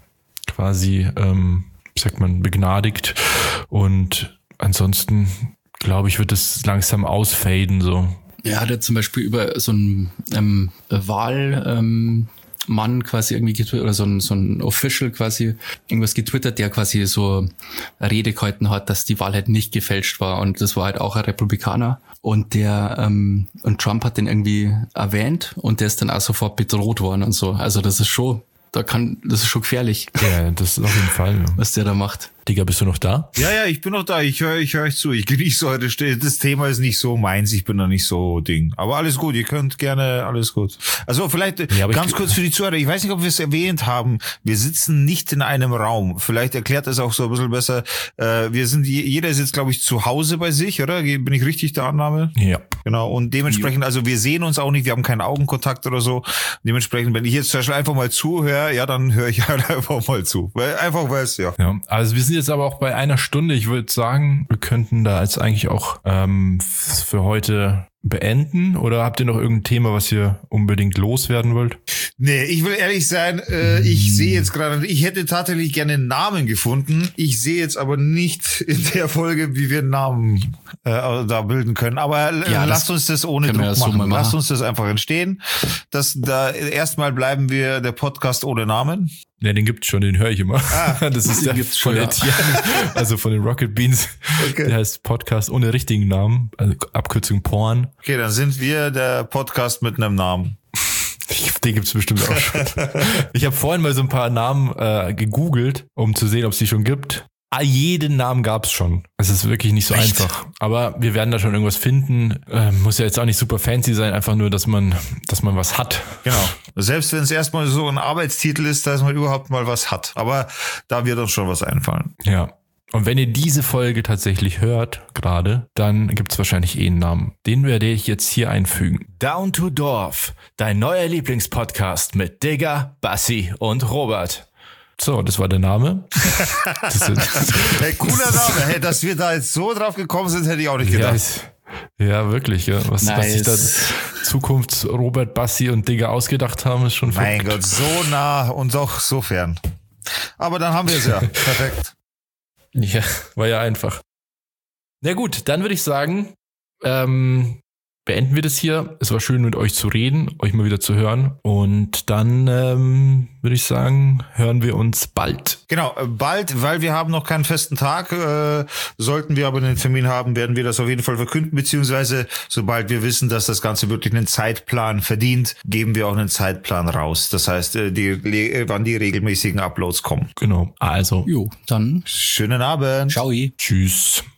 quasi, ähm, wie sagt man, begnadigt. Und ansonsten, glaube ich, wird es langsam ausfaden, so. Ja, hat er zum Beispiel über so einen ähm, Wahlmann ähm, Mann quasi irgendwie getwittert, oder so ein, so ein Official quasi irgendwas getwittert, der quasi so eine Rede gehalten hat, dass die Wahl halt nicht gefälscht war, und das war halt auch ein Republikaner, und der ähm, und Trump hat den irgendwie erwähnt und der ist dann auch sofort bedroht worden und so. Also das ist schon, da kann, das ist schon gefährlich. Ja, das ist auf jeden Fall. Ja. Was der da macht. Digga, bist du noch da? Ja, ja, ich bin noch da. Ich höre ich höre euch zu. Ich genieße heute. Das Thema ist nicht so meins. Ich bin da nicht so Ding. Aber alles gut. Ihr könnt gerne, alles gut. Also vielleicht ja, ganz ich, kurz für die Zuhörer. Ich weiß nicht, ob wir es erwähnt haben. Wir sitzen nicht in einem Raum. Vielleicht erklärt das auch so ein bisschen besser. Wir sind, jeder sitzt, glaube ich, zu Hause bei sich, oder? Bin ich richtig der Annahme? Ja. Genau. Und dementsprechend, also wir sehen uns auch nicht. Wir haben keinen Augenkontakt oder so. Dementsprechend, wenn ich jetzt zum Beispiel einfach mal zuhöre, ja, dann höre ich halt einfach mal zu. Weil, einfach weil es, ja. Ja. Also wir sind jetzt aber auch bei einer Stunde. Ich würde sagen, wir könnten da jetzt eigentlich auch ähm, für heute beenden, oder habt ihr noch irgendein Thema, was ihr unbedingt loswerden wollt? Nee, ich will ehrlich sein, äh, ich sehe jetzt gerade, ich hätte tatsächlich gerne einen Namen gefunden. Ich sehe jetzt aber nicht in der Folge, wie wir einen Namen äh, da bilden können. Aber äh, ja, lasst uns das ohne Druck das machen. So lasst uns das einfach entstehen. Das, da erstmal bleiben wir der Podcast ohne Namen. Ja, den gibt's schon, den höre ich immer. Ah, das ist der von Etienne, also von den Rocket Beans. Okay. Der heißt Podcast ohne richtigen Namen, also Abkürzung Porn. Okay, dann sind wir der Podcast mit einem Namen. Den gibt's bestimmt auch schon. Ich habe vorhin mal so ein paar Namen äh, gegoogelt, um zu sehen, ob es die schon gibt. Ah, jeden Namen gab's schon. Es ist wirklich nicht so Echt? einfach. Aber wir werden da schon irgendwas finden. Äh, muss ja jetzt auch nicht super fancy sein, einfach nur, dass man, dass man was hat. Genau. Selbst wenn es erstmal so ein Arbeitstitel ist, dass man überhaupt mal was hat. Aber da wird uns schon was einfallen. Ja. Und wenn ihr diese Folge tatsächlich hört, gerade, dann gibt's wahrscheinlich eh einen Namen. Den werde ich jetzt hier einfügen. Down to Dorf, dein neuer Lieblingspodcast mit Digga, Bassi und Robert. So, das war der Name. Das ist, hey, cooler Name. Hey, dass wir da jetzt so drauf gekommen sind, hätte ich auch nicht gedacht. Ja, ja wirklich. Ja. Was, nice. was sich da Zukunfts Robert, Bassi und Digga ausgedacht haben, ist schon Mein verrückt. Gott, so nah und doch so fern. Aber dann haben wir es ja. Perfekt. Ja, war ja einfach. Na gut, dann würde ich sagen, ähm, beenden wir das hier. Es war schön, mit euch zu reden, euch mal wieder zu hören. Und dann ähm, würde ich sagen, hören wir uns bald. Genau, bald, weil wir haben noch keinen festen Tag. Äh, sollten wir aber einen Termin haben, werden wir das auf jeden Fall verkünden. Beziehungsweise, sobald wir wissen, dass das Ganze wirklich einen Zeitplan verdient, geben wir auch einen Zeitplan raus. Das heißt, die, wann die regelmäßigen Uploads kommen. Genau, also. Jo, dann. Schönen Abend. Ciao. Tschüss.